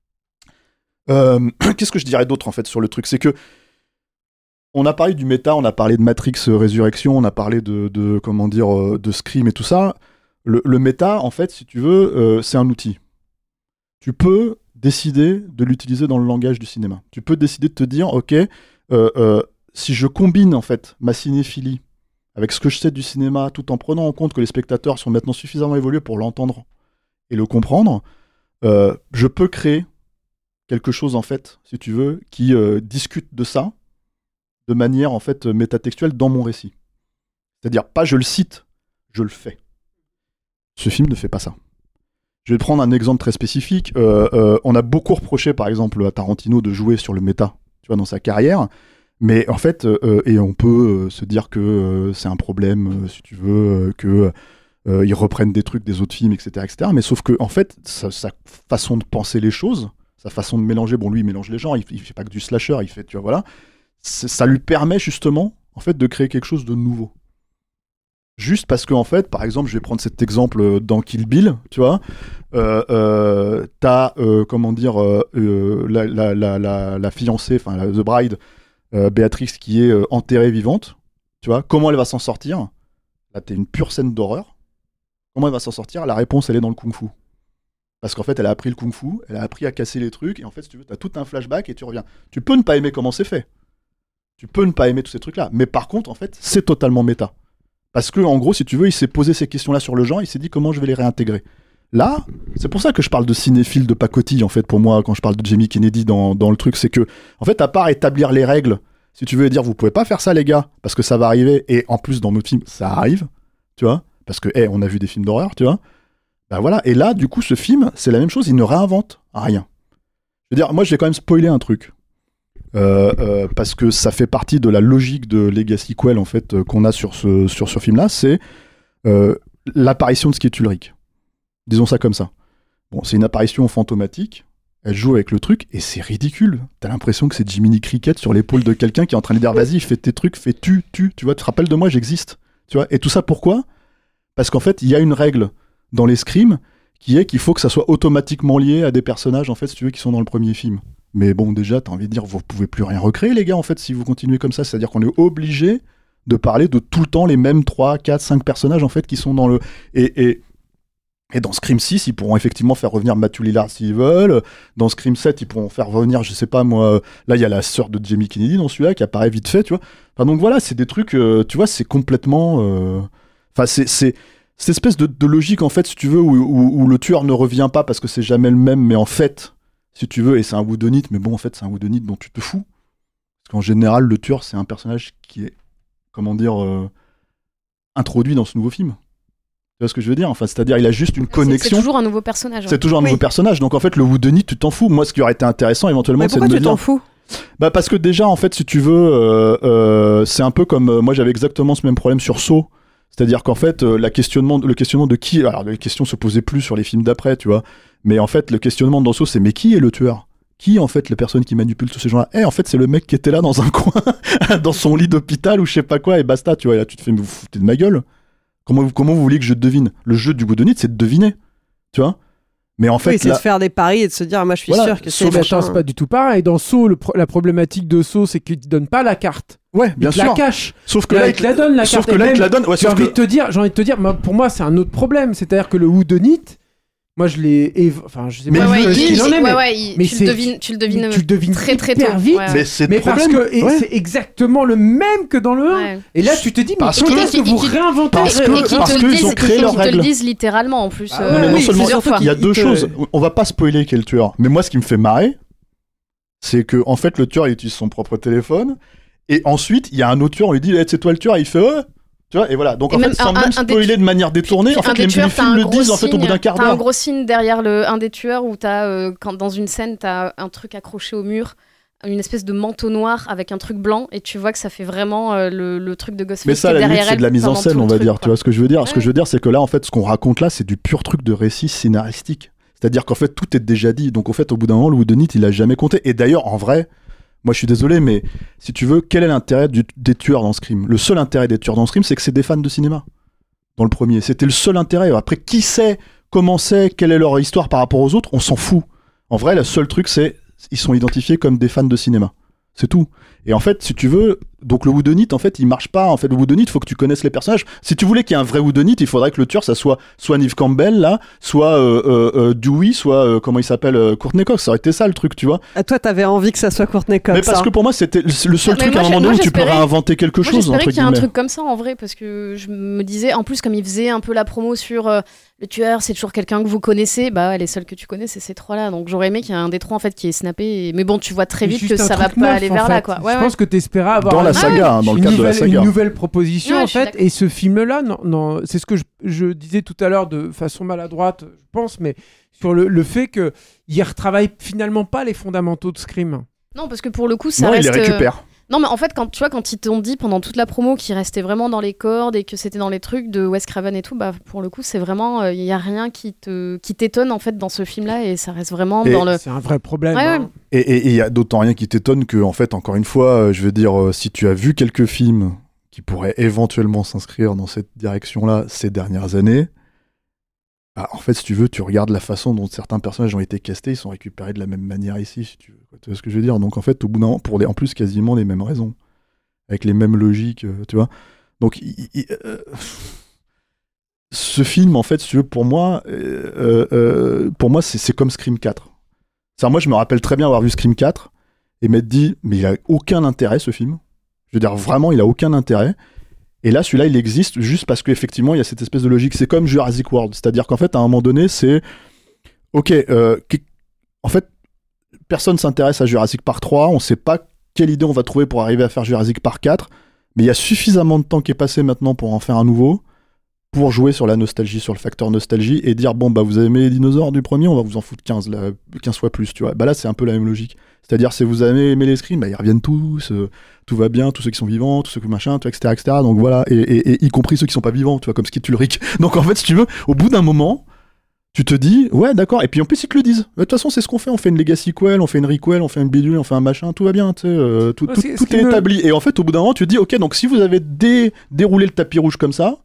Euh, qu'est-ce que je dirais d'autre, en fait, sur le truc ? C'est que on a parlé du méta, on a parlé de Matrix Résurrection, on a parlé de, de comment dire, de Scream et tout ça. Le, le méta, en fait, si tu veux, euh, c'est un outil. Tu peux décider de l'utiliser dans le langage du cinéma. Tu peux décider de te dire, ok, euh, euh, si je combine en fait ma cinéphilie avec ce que je sais du cinéma, tout en prenant en compte que les spectateurs sont maintenant suffisamment évolués pour l'entendre et le comprendre, euh, je peux créer quelque chose en fait, si tu veux, qui euh, discute de ça de manière en fait métatextuelle dans mon récit. C'est-à-dire pas je le cite, je le fais. Ce film ne fait pas ça. Je vais prendre un exemple très spécifique. Euh, euh, on a beaucoup reproché, par exemple, à Tarantino de jouer sur le méta, tu vois, dans sa carrière. Mais en fait, euh, et on peut euh, se dire que euh, c'est un problème, euh, si tu veux, euh, que euh, ils reprennent des trucs des autres films, et cetera, et cetera. Mais sauf que, en fait, sa, sa façon de penser les choses, sa façon de mélanger, bon, lui, il mélange les genres, il, il fait pas que du slasher, il fait, tu vois, voilà. C'est, ça lui permet justement, en fait, de créer quelque chose de nouveau. Juste parce que, en fait, par exemple, je vais prendre cet exemple dans Kill Bill, tu vois, euh, euh, t'as, euh, comment dire, euh, euh, la, la, la, la, la fiancée, enfin, la, The Bride, euh, Béatrix, qui est euh, enterrée vivante, tu vois, comment elle va s'en sortir? Là, t'es une pure scène d'horreur. Comment elle va s'en sortir? La réponse, elle est dans le kung-fu. Parce qu'en fait, elle a appris le kung-fu, elle a appris à casser les trucs, et en fait, si tu veux, t'as tout un flashback et tu reviens. Tu peux ne pas aimer comment c'est fait. Tu peux ne pas aimer tous ces trucs-là. Mais par contre, en fait, c'est totalement méta. Parce que, en gros, si tu veux, il s'est posé ces questions-là sur le genre, il s'est dit comment je vais les réintégrer. Là, c'est pour ça que je parle de cinéphile de pacotille, en fait, pour moi, quand je parle de Jamie Kennedy dans, dans le truc, c'est que, en fait, à part établir les règles, si tu veux dire, vous pouvez pas faire ça, les gars, parce que ça va arriver, et en plus, dans nos films, ça arrive, tu vois, parce que, hey, on a vu des films d'horreur, tu vois, ben voilà, et là, du coup, ce film, c'est la même chose, il ne réinvente rien. Je veux dire, moi, je vais quand même spoiler un truc. Euh, euh, parce que ça fait partie de la logique de Legacy Quell en fait euh, qu'on a sur ce, sur ce film là, c'est euh, l'apparition de Skeet Ulrich, disons ça comme ça. Bon, c'est une apparition fantomatique, elle joue avec le truc et c'est ridicule, t'as l'impression que c'est Jiminy Cricket sur l'épaule de quelqu'un qui est en train de dire vas-y fais tes trucs, fais tu, tu, tu vois, tu te rappelles de moi, j'existe, tu vois, et tout ça pourquoi? Parce qu'en fait il y a une règle dans les scrims qui est qu'il faut que ça soit automatiquement lié à des personnages en fait si tu veux qui sont dans le premier film. Mais bon, déjà, t'as envie de dire, vous pouvez plus rien recréer, les gars, en fait, si vous continuez comme ça. C'est-à-dire qu'on est obligé de parler de tout le temps les mêmes trois, quatre, cinq personnages, en fait, qui sont dans le... Et, et, et dans Scream six, ils pourront effectivement faire revenir Matthew Lillard s'ils veulent. Dans Scream sept, ils pourront faire revenir, je sais pas, moi... Là, il y a la sœur de Jamie Kennedy dans celui-là, qui apparaît vite fait, tu vois. Enfin, donc voilà, c'est des trucs, euh, tu vois, c'est complètement... Enfin, euh... c'est... c'est... cette espèce de, de logique, en fait, si tu veux, où, où, où le tueur ne revient pas parce que c'est jamais le même, mais en fait... si tu veux, et c'est un whodunit, mais bon, en fait, c'est un whodunit dont tu te fous. Parce qu'en général, le tueur, c'est un personnage qui est, comment dire, euh, introduit dans ce nouveau film. Tu vois ce que je veux dire? Enfin, c'est-à-dire, il a juste une connexion. C'est toujours un nouveau personnage. Ouais. C'est toujours un oui. nouveau personnage. Donc, en fait, le whodunit, tu t'en fous. Moi, ce qui aurait été intéressant, éventuellement, mais c'est de me dire... pourquoi tu t'en fous? Bah, parce que déjà, en fait, si tu veux, euh, euh, c'est un peu comme... Euh, moi, j'avais exactement ce même problème sur Saw. C'est-à-dire qu'en fait, euh, la questionnement, le questionnement de qui... Alors, les questions se posaient plus sur les films d'après, tu vois. Mais en fait, le questionnement dans Saw, c'est mais qui est le tueur? Qui, en fait, les personnes qui manipulent tous ces gens-là? Eh, en fait, c'est le mec qui était là dans un coin, dans son lit d'hôpital ou je sais pas quoi, et basta, tu vois. Et là, tu te fais, mais vous foutez de ma gueule. Comment, comment vous voulez que je devine? Le jeu du whodunit, c'est de deviner, tu vois. Mais en fait, oui, c'est là... de faire des paris et de se dire, moi, je suis voilà, sûr que c'est... Mais attends, c'est pas du tout pareil. Dans Saw, le pro- la problématique de Saw, c'est qu'il te donne pas la carte. Ouais, bien il sûr. La cache. Sauf que là, là, il te la donne la sauf carte. que là, il te la donne. Ouais, j'ai envie que... de te dire, j'ai envie de te dire, moi, pour moi, c'est un autre problème. C'est-à-dire que le whodunit, moi, je l'ai, évo... enfin, je sais mais pas ouais, ce il, qu'il en est, ouais, mais, ouais, il, mais tu, le devines, tu le devines, tu le devines très très tôt. vite. Ouais, ouais. Mais c'est mais le parce problème. que et ouais. c'est exactement le même que dans le un. Ouais. Et là, tu te dis, mais parce comment que, est-ce que vous réinventez? Parce que, et qui parce te qu'ils le disent, ont créé leurs règles. Ils te le disent littéralement en plus. Ah, euh, non, mais non oui, seulement, plusieurs fois. il y a deux te... choses. On va pas spoiler qui est le tueur. Mais moi, ce qui me fait marrer, c'est que en fait, le tueur, il utilise son propre téléphone. Et ensuite, il y a un autre tueur, on lui dit, hey, c'est toi le tueur, il fait, oh! Tu vois, et voilà. Donc et en même fait, sans un, même un spoiler des... de manière détournée, en fait, les, tueurs, les films le disent en fait au bout d'un quart d'heure. T'as un gros signe derrière le un des tueurs où t'as euh, quand dans une scène t'as un truc accroché au mur, une espèce de manteau noir avec un truc blanc, et tu vois que ça fait vraiment euh, le, le truc de Ghostface. Mais ça, à la limite, c'est de la mise en scène, on va truc, dire. quoi. Tu vois ce que je veux dire? Ouais. Ce que je veux dire, c'est que là, en fait, ce qu'on raconte là, c'est du pur truc de récit scénaristique. C'est-à-dire qu'en fait, tout est déjà dit. Donc, en fait, au bout d'un moment, le whodunit, il a jamais compté. Et d'ailleurs, en vrai. Moi, je suis désolé, mais si tu veux, quel est l'intérêt du, des tueurs dans Scream? Le seul intérêt des tueurs dans Scream, c'est que c'est des fans de cinéma. Dans le premier. C'était le seul intérêt. Après, qui sait, comment c'est, quelle est leur histoire par rapport aux autres, on s'en fout. En vrai, le seul truc, c'est ils sont identifiés comme des fans de cinéma. C'est tout. Et en fait, si tu veux, donc le whodunit, en fait, il marche pas. En fait, le whodunit, il faut que tu connaisses les personnages. Si tu voulais qu'il y ait un vrai whodunit, il faudrait que le tueur, ça soit soit Neve Campbell, là, soit euh, euh, euh, Dewey, soit, euh, comment il s'appelle, euh, Courtney Cox. Ça aurait été ça, le truc, tu vois. À toi, t'avais envie que ça soit Courtney Cox. Mais parce hein. que pour moi, c'était le seul Ah, truc moi, à un moment moi, donné où tu peux j'espérais- réinventer quelque Moi, chose, j'espérais entre qu'il y ait un guillemets. truc comme ça en vrai, parce que je me disais, en plus, comme il faisait un peu la promo sur euh, le tueur, c'est toujours quelqu'un que vous connaissez, bah les seuls que tu connais, c'est ces trois-là. Donc j'aurais aimé qu'il y ait un des trois en fait qui est snappé. Et... Mais bon, tu vois très Mais vite juste que un ça va truc pas neuf, aller en vers fait. là, quoi. Ouais, je ouais. pense que t'espérais avoir Dans la un- saga, hein, dans le une cadre de la nouvelle, saga. une nouvelle proposition Ouais, en je suis fait. d'accord. Et ce film-là, non, non, c'est ce que je, je disais tout à l'heure de façon maladroite, je pense, mais sur le, le fait que il retravaille finalement pas les fondamentaux de Scream. Non, parce que pour le coup, ça Non, il reste. les récupère. Non, mais en fait, quand tu vois, quand ils t'ont dit pendant toute la promo qu'il restait vraiment dans les cordes et que c'était dans les trucs de Wes Craven et tout, bah pour le coup, c'est vraiment, il euh, y a rien qui te, qui t'étonne en fait dans ce film-là et ça reste vraiment Et dans le. C'est un vrai problème. Ouais, hein. ouais. Et il y a d'autant rien qui t'étonne que, en fait, encore une fois, euh, je veux dire, euh, si tu as vu quelques films qui pourrait éventuellement s'inscrire dans cette direction-là ces dernières années, bah, en fait, si tu veux, tu regardes la façon dont certains personnages ont été castés, ils sont récupérés de la même manière ici, si tu veux. Tu vois ce que je veux dire? Donc en fait, au bout d'un moment, pour les, en plus quasiment les mêmes raisons, avec les mêmes logiques, euh, tu vois. Donc il, il, euh, ce film, en fait, si tu veux, pour moi, euh, euh, pour moi, c'est, c'est comme Scream quatre. C'est-à-dire, moi, je me rappelle très bien avoir vu Scream quatre et m'être dit, mais il a aucun intérêt ce film. Je veux dire, vraiment, il a aucun intérêt. Et là, celui-là, il existe juste parce qu'effectivement, il y a cette espèce de logique. C'est comme Jurassic World. C'est-à-dire qu'en fait, à un moment donné, c'est... Ok, euh, en fait, personne s'intéresse à Jurassic Park trois. On ne sait pas quelle idée on va trouver pour arriver à faire Jurassic Park quatre. Mais il y a suffisamment de temps qui est passé maintenant pour en faire un nouveau, pour jouer sur la nostalgie, sur le facteur nostalgie, et dire, bon, bah, vous avez aimé les dinosaures du premier, on va vous en foutre quinze, là, quinze fois plus, tu vois. Bah là, c'est un peu la même logique. C'est-à-dire, si vous avez aimé les Scream, bah, ils reviennent tous, euh, tout va bien, tous ceux qui sont vivants, tous ceux qui machin, tu vois, et cetera, et cetera. Donc voilà, et, et, et y compris ceux qui sont pas vivants, tu vois, comme Skid Ulrich. Donc en fait, si tu veux, au bout d'un moment, tu te dis, ouais, d'accord, et puis en plus, ils te le disent. De toute façon, c'est ce qu'on fait, on fait une legacy quel, on fait une requel, on fait une bidule, on fait un machin, tout va bien, tu sais, euh, tout, Ouais, tout, c'est- tout ce est qui me- établi. Et en fait, au bout d'un moment, tu te dis, ok, donc si vous avez dé- déroulé le tapis rouge comme ça,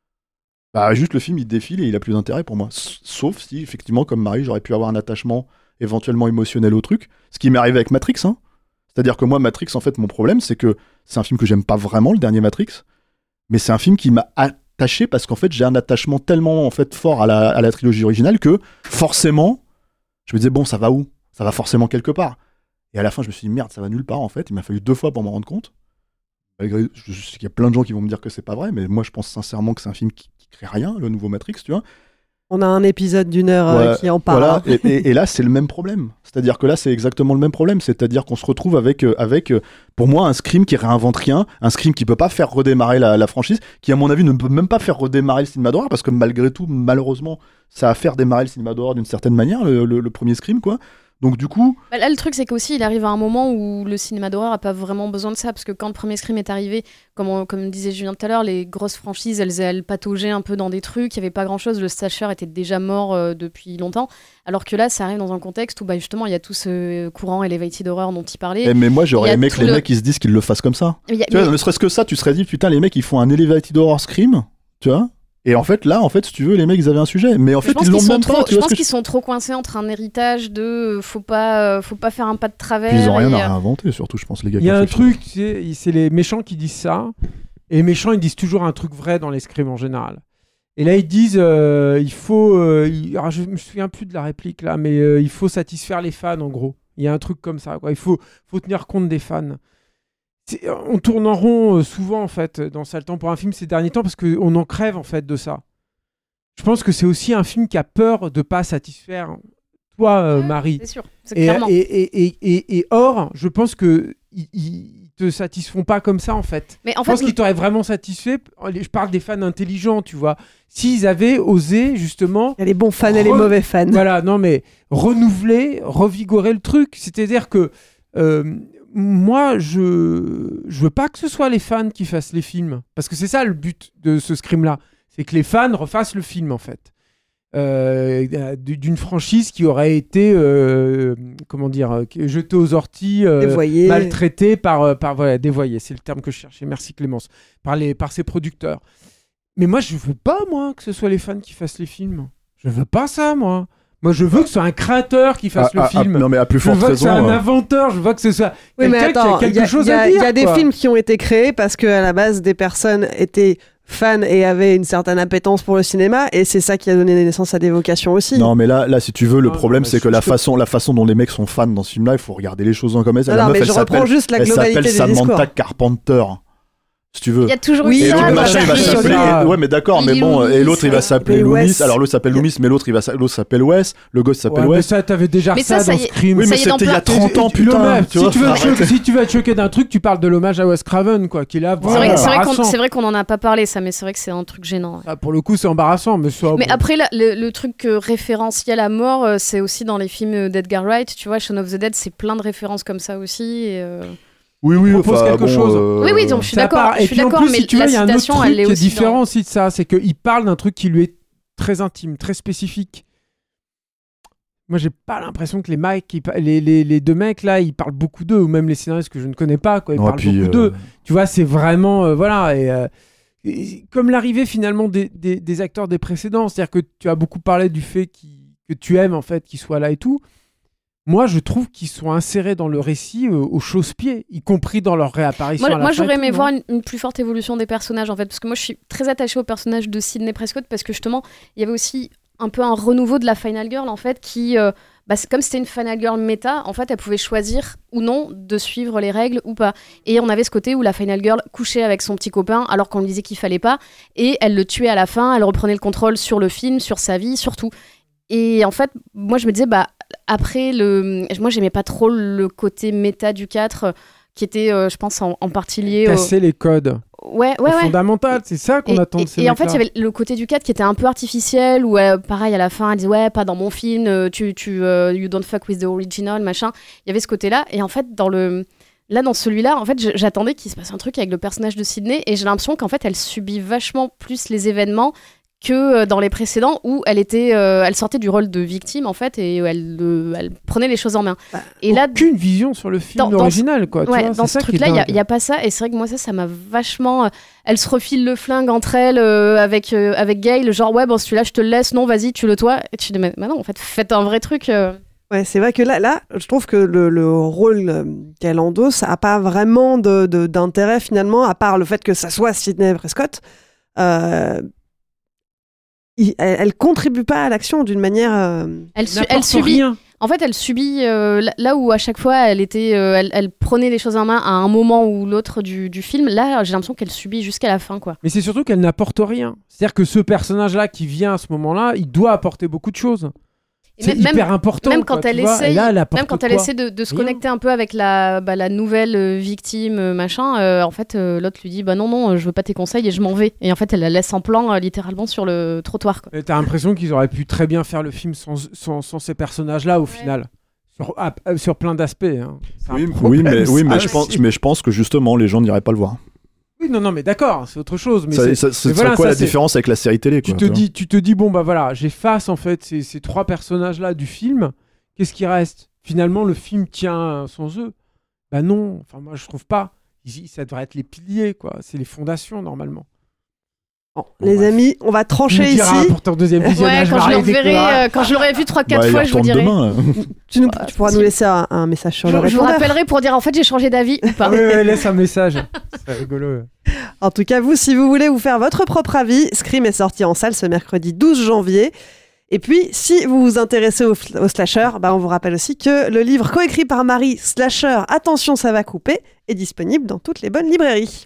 bah juste le film, il défile et il a plus d'intérêt pour moi. S- Sauf si, effectivement, comme Marie, j'aurais pu avoir un attachement éventuellement émotionnel au truc, ce qui m'est arrivé avec Matrix, hein. C'est-à-dire que moi, Matrix, en fait, mon problème, c'est que c'est un film que j'aime pas vraiment, le dernier Matrix, mais c'est un film qui m'a attaché parce qu'en fait, j'ai un attachement tellement en fait fort à la, à la trilogie originale que forcément, je me disais, bon, ça va où? Ça va forcément quelque part. Et à la fin, je me suis dit, merde, ça va nulle part, en fait. Il m'a fallu deux fois pour m'en rendre compte. Malgré, je, je sais qu'il y a plein de gens qui vont me dire que c'est pas vrai, mais moi, je pense sincèrement que c'est un film qui, qui crée rien, le nouveau Matrix, tu vois. On a un épisode d'une heure euh, Ouais, qui en parle. voilà. hein. et, et- et là, c'est le même problème. C'est-à-dire que là, c'est exactement le même problème. C'est-à-dire qu'on se retrouve avec, euh, avec euh, pour moi, un Scream qui réinvente rien, un Scream qui peut pas faire redémarrer la, la franchise, qui, à mon avis, ne peut même pas faire redémarrer le cinéma d'horreur, parce que malgré tout, malheureusement, ça a fait redémarrer le cinéma d'horreur d'une certaine manière, le, le- le premier Scream, quoi. Donc, du coup, Bah, là, le truc, c'est qu'aussi, il arrive à un moment où le cinéma d'horreur a pas vraiment besoin de ça, parce que quand le premier Scream est arrivé, comme, on- comme disait Julien tout à l'heure, les grosses franchises, elles, elles pataugeaient un peu dans des trucs, il y avait pas grand-chose, le slasher était déjà mort euh, depuis longtemps, alors que là, ça arrive dans un contexte où, bah, justement, il y a tout ce courant elevated horror dont il parlait. eh, mais moi, Il y j'aurais a aimé que tout les le- mecs, ils se disent qu'ils le fassent comme ça. Mais il y a- Tu vois, mais- ne serait-ce que ça, tu serais dit, putain, les mecs, ils font un Elevated Horror Scream, tu vois. Et en fait, là, en fait, si tu veux, les mecs, ils avaient un sujet. Mais en Je fait, pense ils l'ont qu'ils sont même trop- pas. Tu je vois pense ce que qu'ils sont trop coincés entre un héritage de euh, faut pas, euh, faut pas faire un pas de travers. Puis ils ont rien et, à euh, réinventer, surtout, je pense, les gars. Il y qui a ont un fait le film. truc, tu sais, c'est les méchants qui disent ça. Et les méchants, ils disent toujours un truc vrai dans les scrims en général. Et là, ils disent, euh, il faut... euh, il- alors, je me souviens plus de la réplique, là, mais euh, il faut satisfaire les fans, en gros. Il y a un truc comme ça, quoi. Il faut, faut tenir compte des fans. C'est- on tourne en rond euh, souvent, en fait, dans Sale Temps pour un film ces derniers temps, parce qu'on en crève, en fait, de ça. Je pense que c'est aussi un film qui a peur de pas satisfaire toi, euh, Marie. c'est sûr, c'est Et, clairement. et, et, et, et, et or, je pense que ils, ils te satisfont pas comme ça en fait. Mais en je pense fait, qu'ils t'auraient vraiment satisfait. Je parle des fans intelligents, tu vois. S'ils avaient osé justement. Il y a les bons fans et les re- mauvais fans. Voilà, non mais renouveler, revigorer le truc. C'est-à-dire que euh, moi, je je veux pas que ce soit les fans qui fassent les films, parce que c'est ça le but de ce Scream-là, c'est que les fans refassent le film en fait. Euh, d'une franchise qui aurait été euh, comment dire euh, jetée aux orties, euh, Dévoyée. maltraitée par, euh, par voilà, dévoyée, c'est le terme que je cherchais, merci Clémence, par, les, par ses producteurs. Mais moi je veux pas moi que ce soit les fans qui fassent les films, je veux pas ça moi. Moi, je veux que ce soit un créateur qui fasse Ah, le ah, film. ah, non, mais à plus je forte veux que ce soit raison, un euh. inventeur. Je veux que ce soit Oui, mais quelqu'un attends, qui a il quelque y a, chose il y a- à il dire. y a des quoi. films qui ont été créés parce qu'à la base, des personnes étaient fans et avaient une certaine appétence pour le cinéma, et c'est ça qui a donné naissance à des vocations aussi. Non, mais là, là, si tu veux, le Non, problème, mais c'est je- que la je te- façon, la façon dont les mecs sont fans dans ce film-là, il faut regarder les choses en comme elles. Non, La non, meuf, mais elle je reprends s'appelle- juste la elle globalité s'appelle des Samantha discours. Carpenter. Si tu veux. Il y a toujours Oui, eu Et ça. l'autre Ah, machin, il va bah, s'appeler. ça. Ouais, mais d'accord, mais Lily bon, Loomis, et l'autre, il va ouais. s'appeler Mais Loomis. Wes. Alors l'autre s'appelle Loomis, mais l'autre, il va, s'a- l'autre s'appelle Wes. Le gosse s'appelle Ouais, mais Wes. ça, t'avais déjà Mais ça, ça, ça dans y est. Scream. Oui, ça mais y est, dans c'était il y a plein- trente ans, Et tu- putain. l'hommage. Tu si, vois, tu veux te arrête. choquer, si tu veux te choquer d'un truc, tu parles de l'hommage à Wes Craven, quoi, qui est là. C'est vrai, vraiment c'est vrai qu'on embarrassant. c'est vrai qu'on en a pas parlé, ça, mais c'est vrai que c'est un truc gênant. ouais. Ah, pour le coup, c'est embarrassant, mais ça. Mais bon. après, là, le, le truc euh, référentiel à mort, euh, c'est aussi dans les films d'Edgar Wright. Tu vois, Shaun of the Dead, c'est plein de références comme ça aussi. Et, euh, Oui, oui, propose enfin, quelque bon, chose. euh, Oui, oui, donc je suis Ça d'accord. part- Je Et suis puis en d'accord, plus, mais si tu la veux, il y a un autre citation, truc elle est qui est aussi différent aussi de ça, c'est qu'il parle d'un truc qui lui est très intime, très spécifique. moi, j'ai pas l'impression que les mecs, ils, les, les, les deux mecs là, ils parlent beaucoup d'eux, ou même les scénaristes que je ne connais pas, quoi, ils Non, parlent puis, beaucoup euh... d'eux. Tu vois, c'est vraiment, euh, voilà. Et, euh, et comme l'arrivée finalement des, des, des acteurs des précédents, c'est-à-dire que tu as beaucoup parlé du fait qu'ils, que tu aimes en fait qu'ils soient là et tout. Moi, je trouve qu'ils sont insérés dans le récit euh, au chausse-pied, y compris dans leur réapparition. Moi, à la moi fin j'aurais et tout, aimé non voir une, une plus forte évolution des personnages, en fait, parce que moi, je suis très attachée au personnage de Sidney Prescott, parce que justement, il y avait aussi un peu un renouveau de la Final Girl, en fait, qui, euh, bah, comme c'était une Final Girl méta, en fait, elle pouvait choisir ou non de suivre les règles ou pas. Et on avait ce côté où la Final Girl couchait avec son petit copain, alors qu'on lui disait qu'il fallait pas, et elle le tuait à la fin, elle reprenait le contrôle sur le film, sur sa vie, sur tout. Et en fait, moi, je me disais, bah, après, le... moi, j'aimais pas trop le côté méta du quatre, euh, qui était, euh, je pense, en, en partie lié Casser au... les codes. Ouais, ouais, ouais. Fondamental, c'est ça qu'on et, attend de et, ces et en fait, mecs-là. il y avait le côté du quatre qui était un peu artificiel, où, euh, pareil, à la fin, elle disait, ouais, pas dans mon film, euh, tu, tu, euh, you don't fuck with the original, machin. Il y avait ce côté-là. Et en fait, dans le... Là, dans celui-là, en fait, j'attendais qu'il se passe un truc avec le personnage de Sidney, et j'ai l'impression qu'en fait, elle subit vachement plus les événements que dans les précédents où elle était, euh, elle sortait du rôle de victime en fait et elle, euh, elle prenait les choses en main. Bah, et là, aucune vision sur le film dans, original, quoi. Ouais, tu vois, dans c'est ce ça qui est truc-là, il dingue. n'y a, a pas ça. Et c'est vrai que moi, ça, ça m'a vachement. Euh, elles se refilent le flingue entre elles euh, avec, euh, avec Gail, genre ouais, bon, celui-là, je te le laisse, non, vas-y, tu le toi. Et tu dis, mais, mais non, en fait, faites un vrai truc. Euh... Ouais, c'est vrai que là, là, je trouve que le, le rôle euh, qu'elle endosse n'a pas vraiment de, de, d'intérêt finalement, à part le fait que ça soit Sidney Prescott. Euh, il, elle, elle contribue pas à l'action d'une manière. Euh, elle, su- elle subit. Rien. En fait, elle subit euh, là où à chaque fois elle était, euh, elle, elle prenait les choses en main à un moment ou l'autre du, du film. Là, j'ai l'impression qu'elle subit jusqu'à la fin, quoi. Mais c'est surtout qu'elle n'apporte rien. C'est-à-dire que ce personnage-là qui vient à ce moment-là, il doit apporter beaucoup de choses. C'est même, hyper important. Même quand quoi, elle tu vois. essaye, là, elle même quand elle quoi essaie de, de se Rien. connecter un peu avec la, bah, la nouvelle euh, victime, euh, machin, euh, en fait, euh, l'autre lui dit bah non, non, je veux pas tes conseils et je m'en vais. Et en fait, elle la laisse en plan euh, littéralement sur le trottoir. Quoi. Et t'as l'impression qu'ils auraient pu très bien faire le film sans, sans, sans ces personnages-là au ouais. final. Sur, ah, sur plein d'aspects. Hein. Oui, oui, mais, oui mais, je pense, mais je pense que justement, les gens n'iraient pas le voir. Oui, non, non, mais d'accord, c'est autre chose. Mais ça, c'est, ça, c'est mais voilà, quoi ça, la différence avec la série télé tu quoi, te dis, tu te dis, bon, bah voilà, j'efface en fait ces, ces trois personnages-là du film. Qu'est-ce qui reste ? Finalement, le film tient sans eux. Bah non, enfin, moi je trouve pas. Ça devrait être les piliers, quoi. C'est les fondations, normalement. Bon, les bref. amis, on va trancher ici. Pour ton deuxième visionnage. Ouais, quand je le reverrai, euh, quand je l'aurai vu trois quatre bah, fois, je vous dirai. Demain, tu, nous, tu pourras nous laisser un, un message sur je, le répondeur. Je vous rappellerai pour dire en fait j'ai changé d'avis ou pas. Oui, oui, laisse un message. C'est rigolo. En tout cas, vous, si vous voulez vous faire votre propre avis, Scream est sorti en salle ce mercredi douze janvier. Et puis, si vous vous intéressez au, au slasher, bah on vous rappelle aussi que le livre coécrit par Marie, Slasher, attention ça va couper, est disponible dans toutes les bonnes librairies.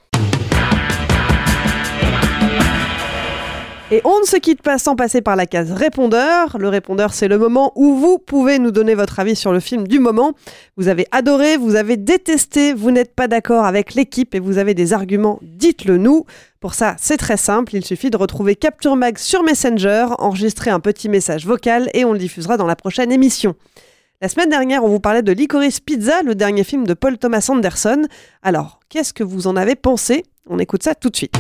Et on ne se quitte pas sans passer par la case répondeur. Le répondeur, c'est le moment où vous pouvez nous donner votre avis sur le film du moment. Vous avez adoré, vous avez détesté, vous n'êtes pas d'accord avec l'équipe et vous avez des arguments, dites-le nous. Pour ça, c'est très simple, il suffit de retrouver Capture Mag sur Messenger, enregistrer un petit message vocal et on le diffusera dans la prochaine émission. La semaine dernière, on vous parlait de Licorice Pizza, le dernier film de Paul Thomas Anderson. Alors, qu'est-ce que vous en avez pensé ? On écoute ça tout de suite.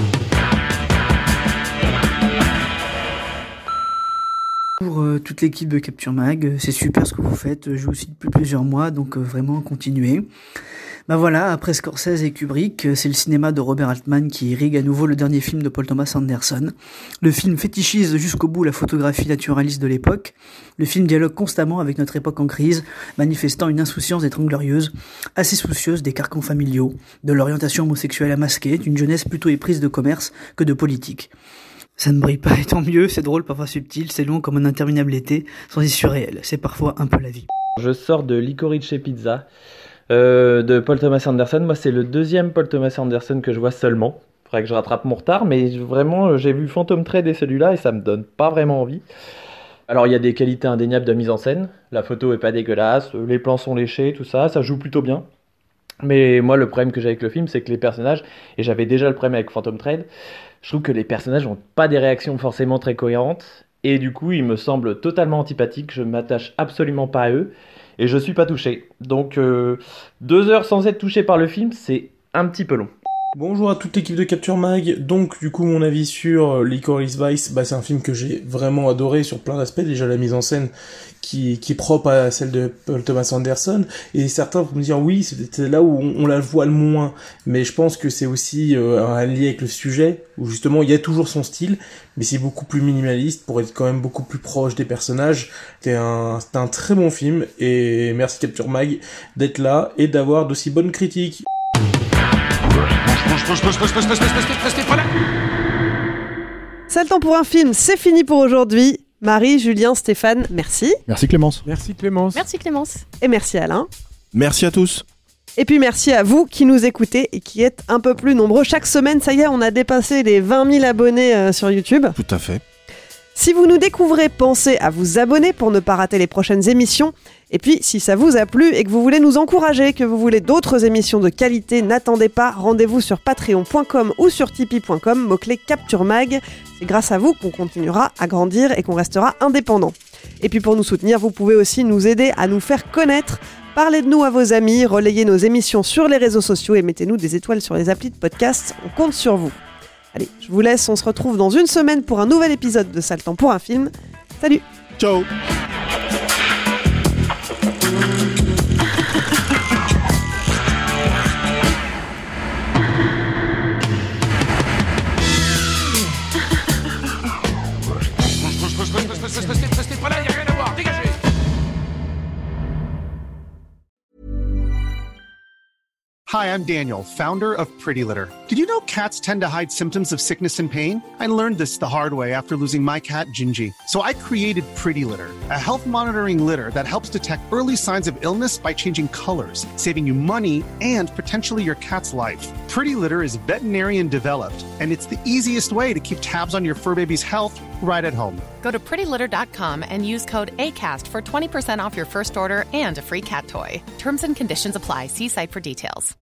Pour euh, toute l'équipe de Capture Mag, c'est super ce que vous faites, je joue aussi depuis plusieurs mois, donc euh, vraiment continuez. Bah voilà, après Scorsese et Kubrick, c'est le cinéma de Robert Altman qui irrigue à nouveau le dernier film de Paul Thomas Anderson. Le film fétichise jusqu'au bout la photographie naturaliste de l'époque. Le film dialogue constamment avec notre époque en crise, manifestant une insouciance étranglérieuse, assez soucieuse des carcans familiaux, de l'orientation homosexuelle à masquer, d'une jeunesse plutôt éprise de commerce que de politique. Ça ne brille pas et tant mieux, c'est drôle, parfois subtil, c'est long comme un interminable été, sans y surréel, c'est parfois un peu la vie. Je sors de Licorice Pizza, euh, de Paul Thomas Anderson. Moi c'est le deuxième Paul Thomas Anderson que je vois seulement. Faudrait que je rattrape mon retard, mais vraiment j'ai vu Phantom Thread et celui-là et ça me donne pas vraiment envie. Alors il y a des qualités indéniables de mise en scène, la photo est pas dégueulasse, les plans sont léchés, tout ça, ça joue plutôt bien. Mais moi le problème que j'ai avec le film c'est que les personnages, et j'avais déjà le problème avec Phantom Thread, je trouve que les personnages n'ont pas des réactions forcément très cohérentes, et du coup ils me semblent totalement antipathiques, je m'attache absolument pas à eux, et je suis pas touché. Donc euh, deux heures sans être touché par le film, c'est un petit peu long. Bonjour à toute l'équipe de Capture Mag. Donc du coup mon avis sur Licorice Vice, bah c'est un film que j'ai vraiment adoré sur plein d'aspects. Déjà la mise en scène qui, qui est propre à celle de Paul Thomas Anderson, et certains vont me dire oui c'est là où on, on la voit le moins, mais je pense que c'est aussi euh, un lien avec le sujet où justement il y a toujours son style, mais c'est beaucoup plus minimaliste pour être quand même beaucoup plus proche des personnages. C'est un, c'est un très bon film et merci Capture Mag d'être là et d'avoir d'aussi bonnes critiques. C'est le temps pour un film, c'est fini pour aujourd'hui. Marie, Julien, Stéphane, merci. Merci Clémence. Merci Clémence. Merci Clémence. Et merci Alain. Merci à tous. Et puis merci à vous qui nous écoutez et qui êtes un peu plus nombreux. Chaque semaine, ça y est, on a dépassé les vingt mille abonnés euh, sur YouTube. Tout à fait. Si vous nous découvrez, pensez à vous abonner pour ne pas rater les prochaines émissions. Et puis, si ça vous a plu et que vous voulez nous encourager, que vous voulez d'autres émissions de qualité, n'attendez pas, rendez-vous sur patreon point com ou sur tipeee point com, mot-clé Capture Mag. C'est grâce à vous qu'on continuera à grandir et qu'on restera indépendant. Et puis pour nous soutenir, vous pouvez aussi nous aider à nous faire connaître. Parlez de nous à vos amis, relayez nos émissions sur les réseaux sociaux et mettez-nous des étoiles sur les applis de podcast. On compte sur vous. Allez, je vous laisse, on se retrouve dans une semaine pour un nouvel épisode de Ça le temps pour un film. Salut. Ciao. Restez pas là, y a rien à voir, dégagez. Hi, I'm Daniel, founder of Pretty Litter. Did you know cats tend to hide symptoms of sickness and pain? I learned this the hard way after losing my cat, Gingy. So I created Pretty Litter, a health monitoring litter that helps detect early signs of illness by changing colors, saving you money and potentially your cat's life. Pretty Litter is veterinarian developed, and it's the easiest way to keep tabs on your fur baby's health right at home. Go to pretty litter dot com and use code ACAST for twenty percent off your first order and a free cat toy. Terms and conditions apply. See site for details.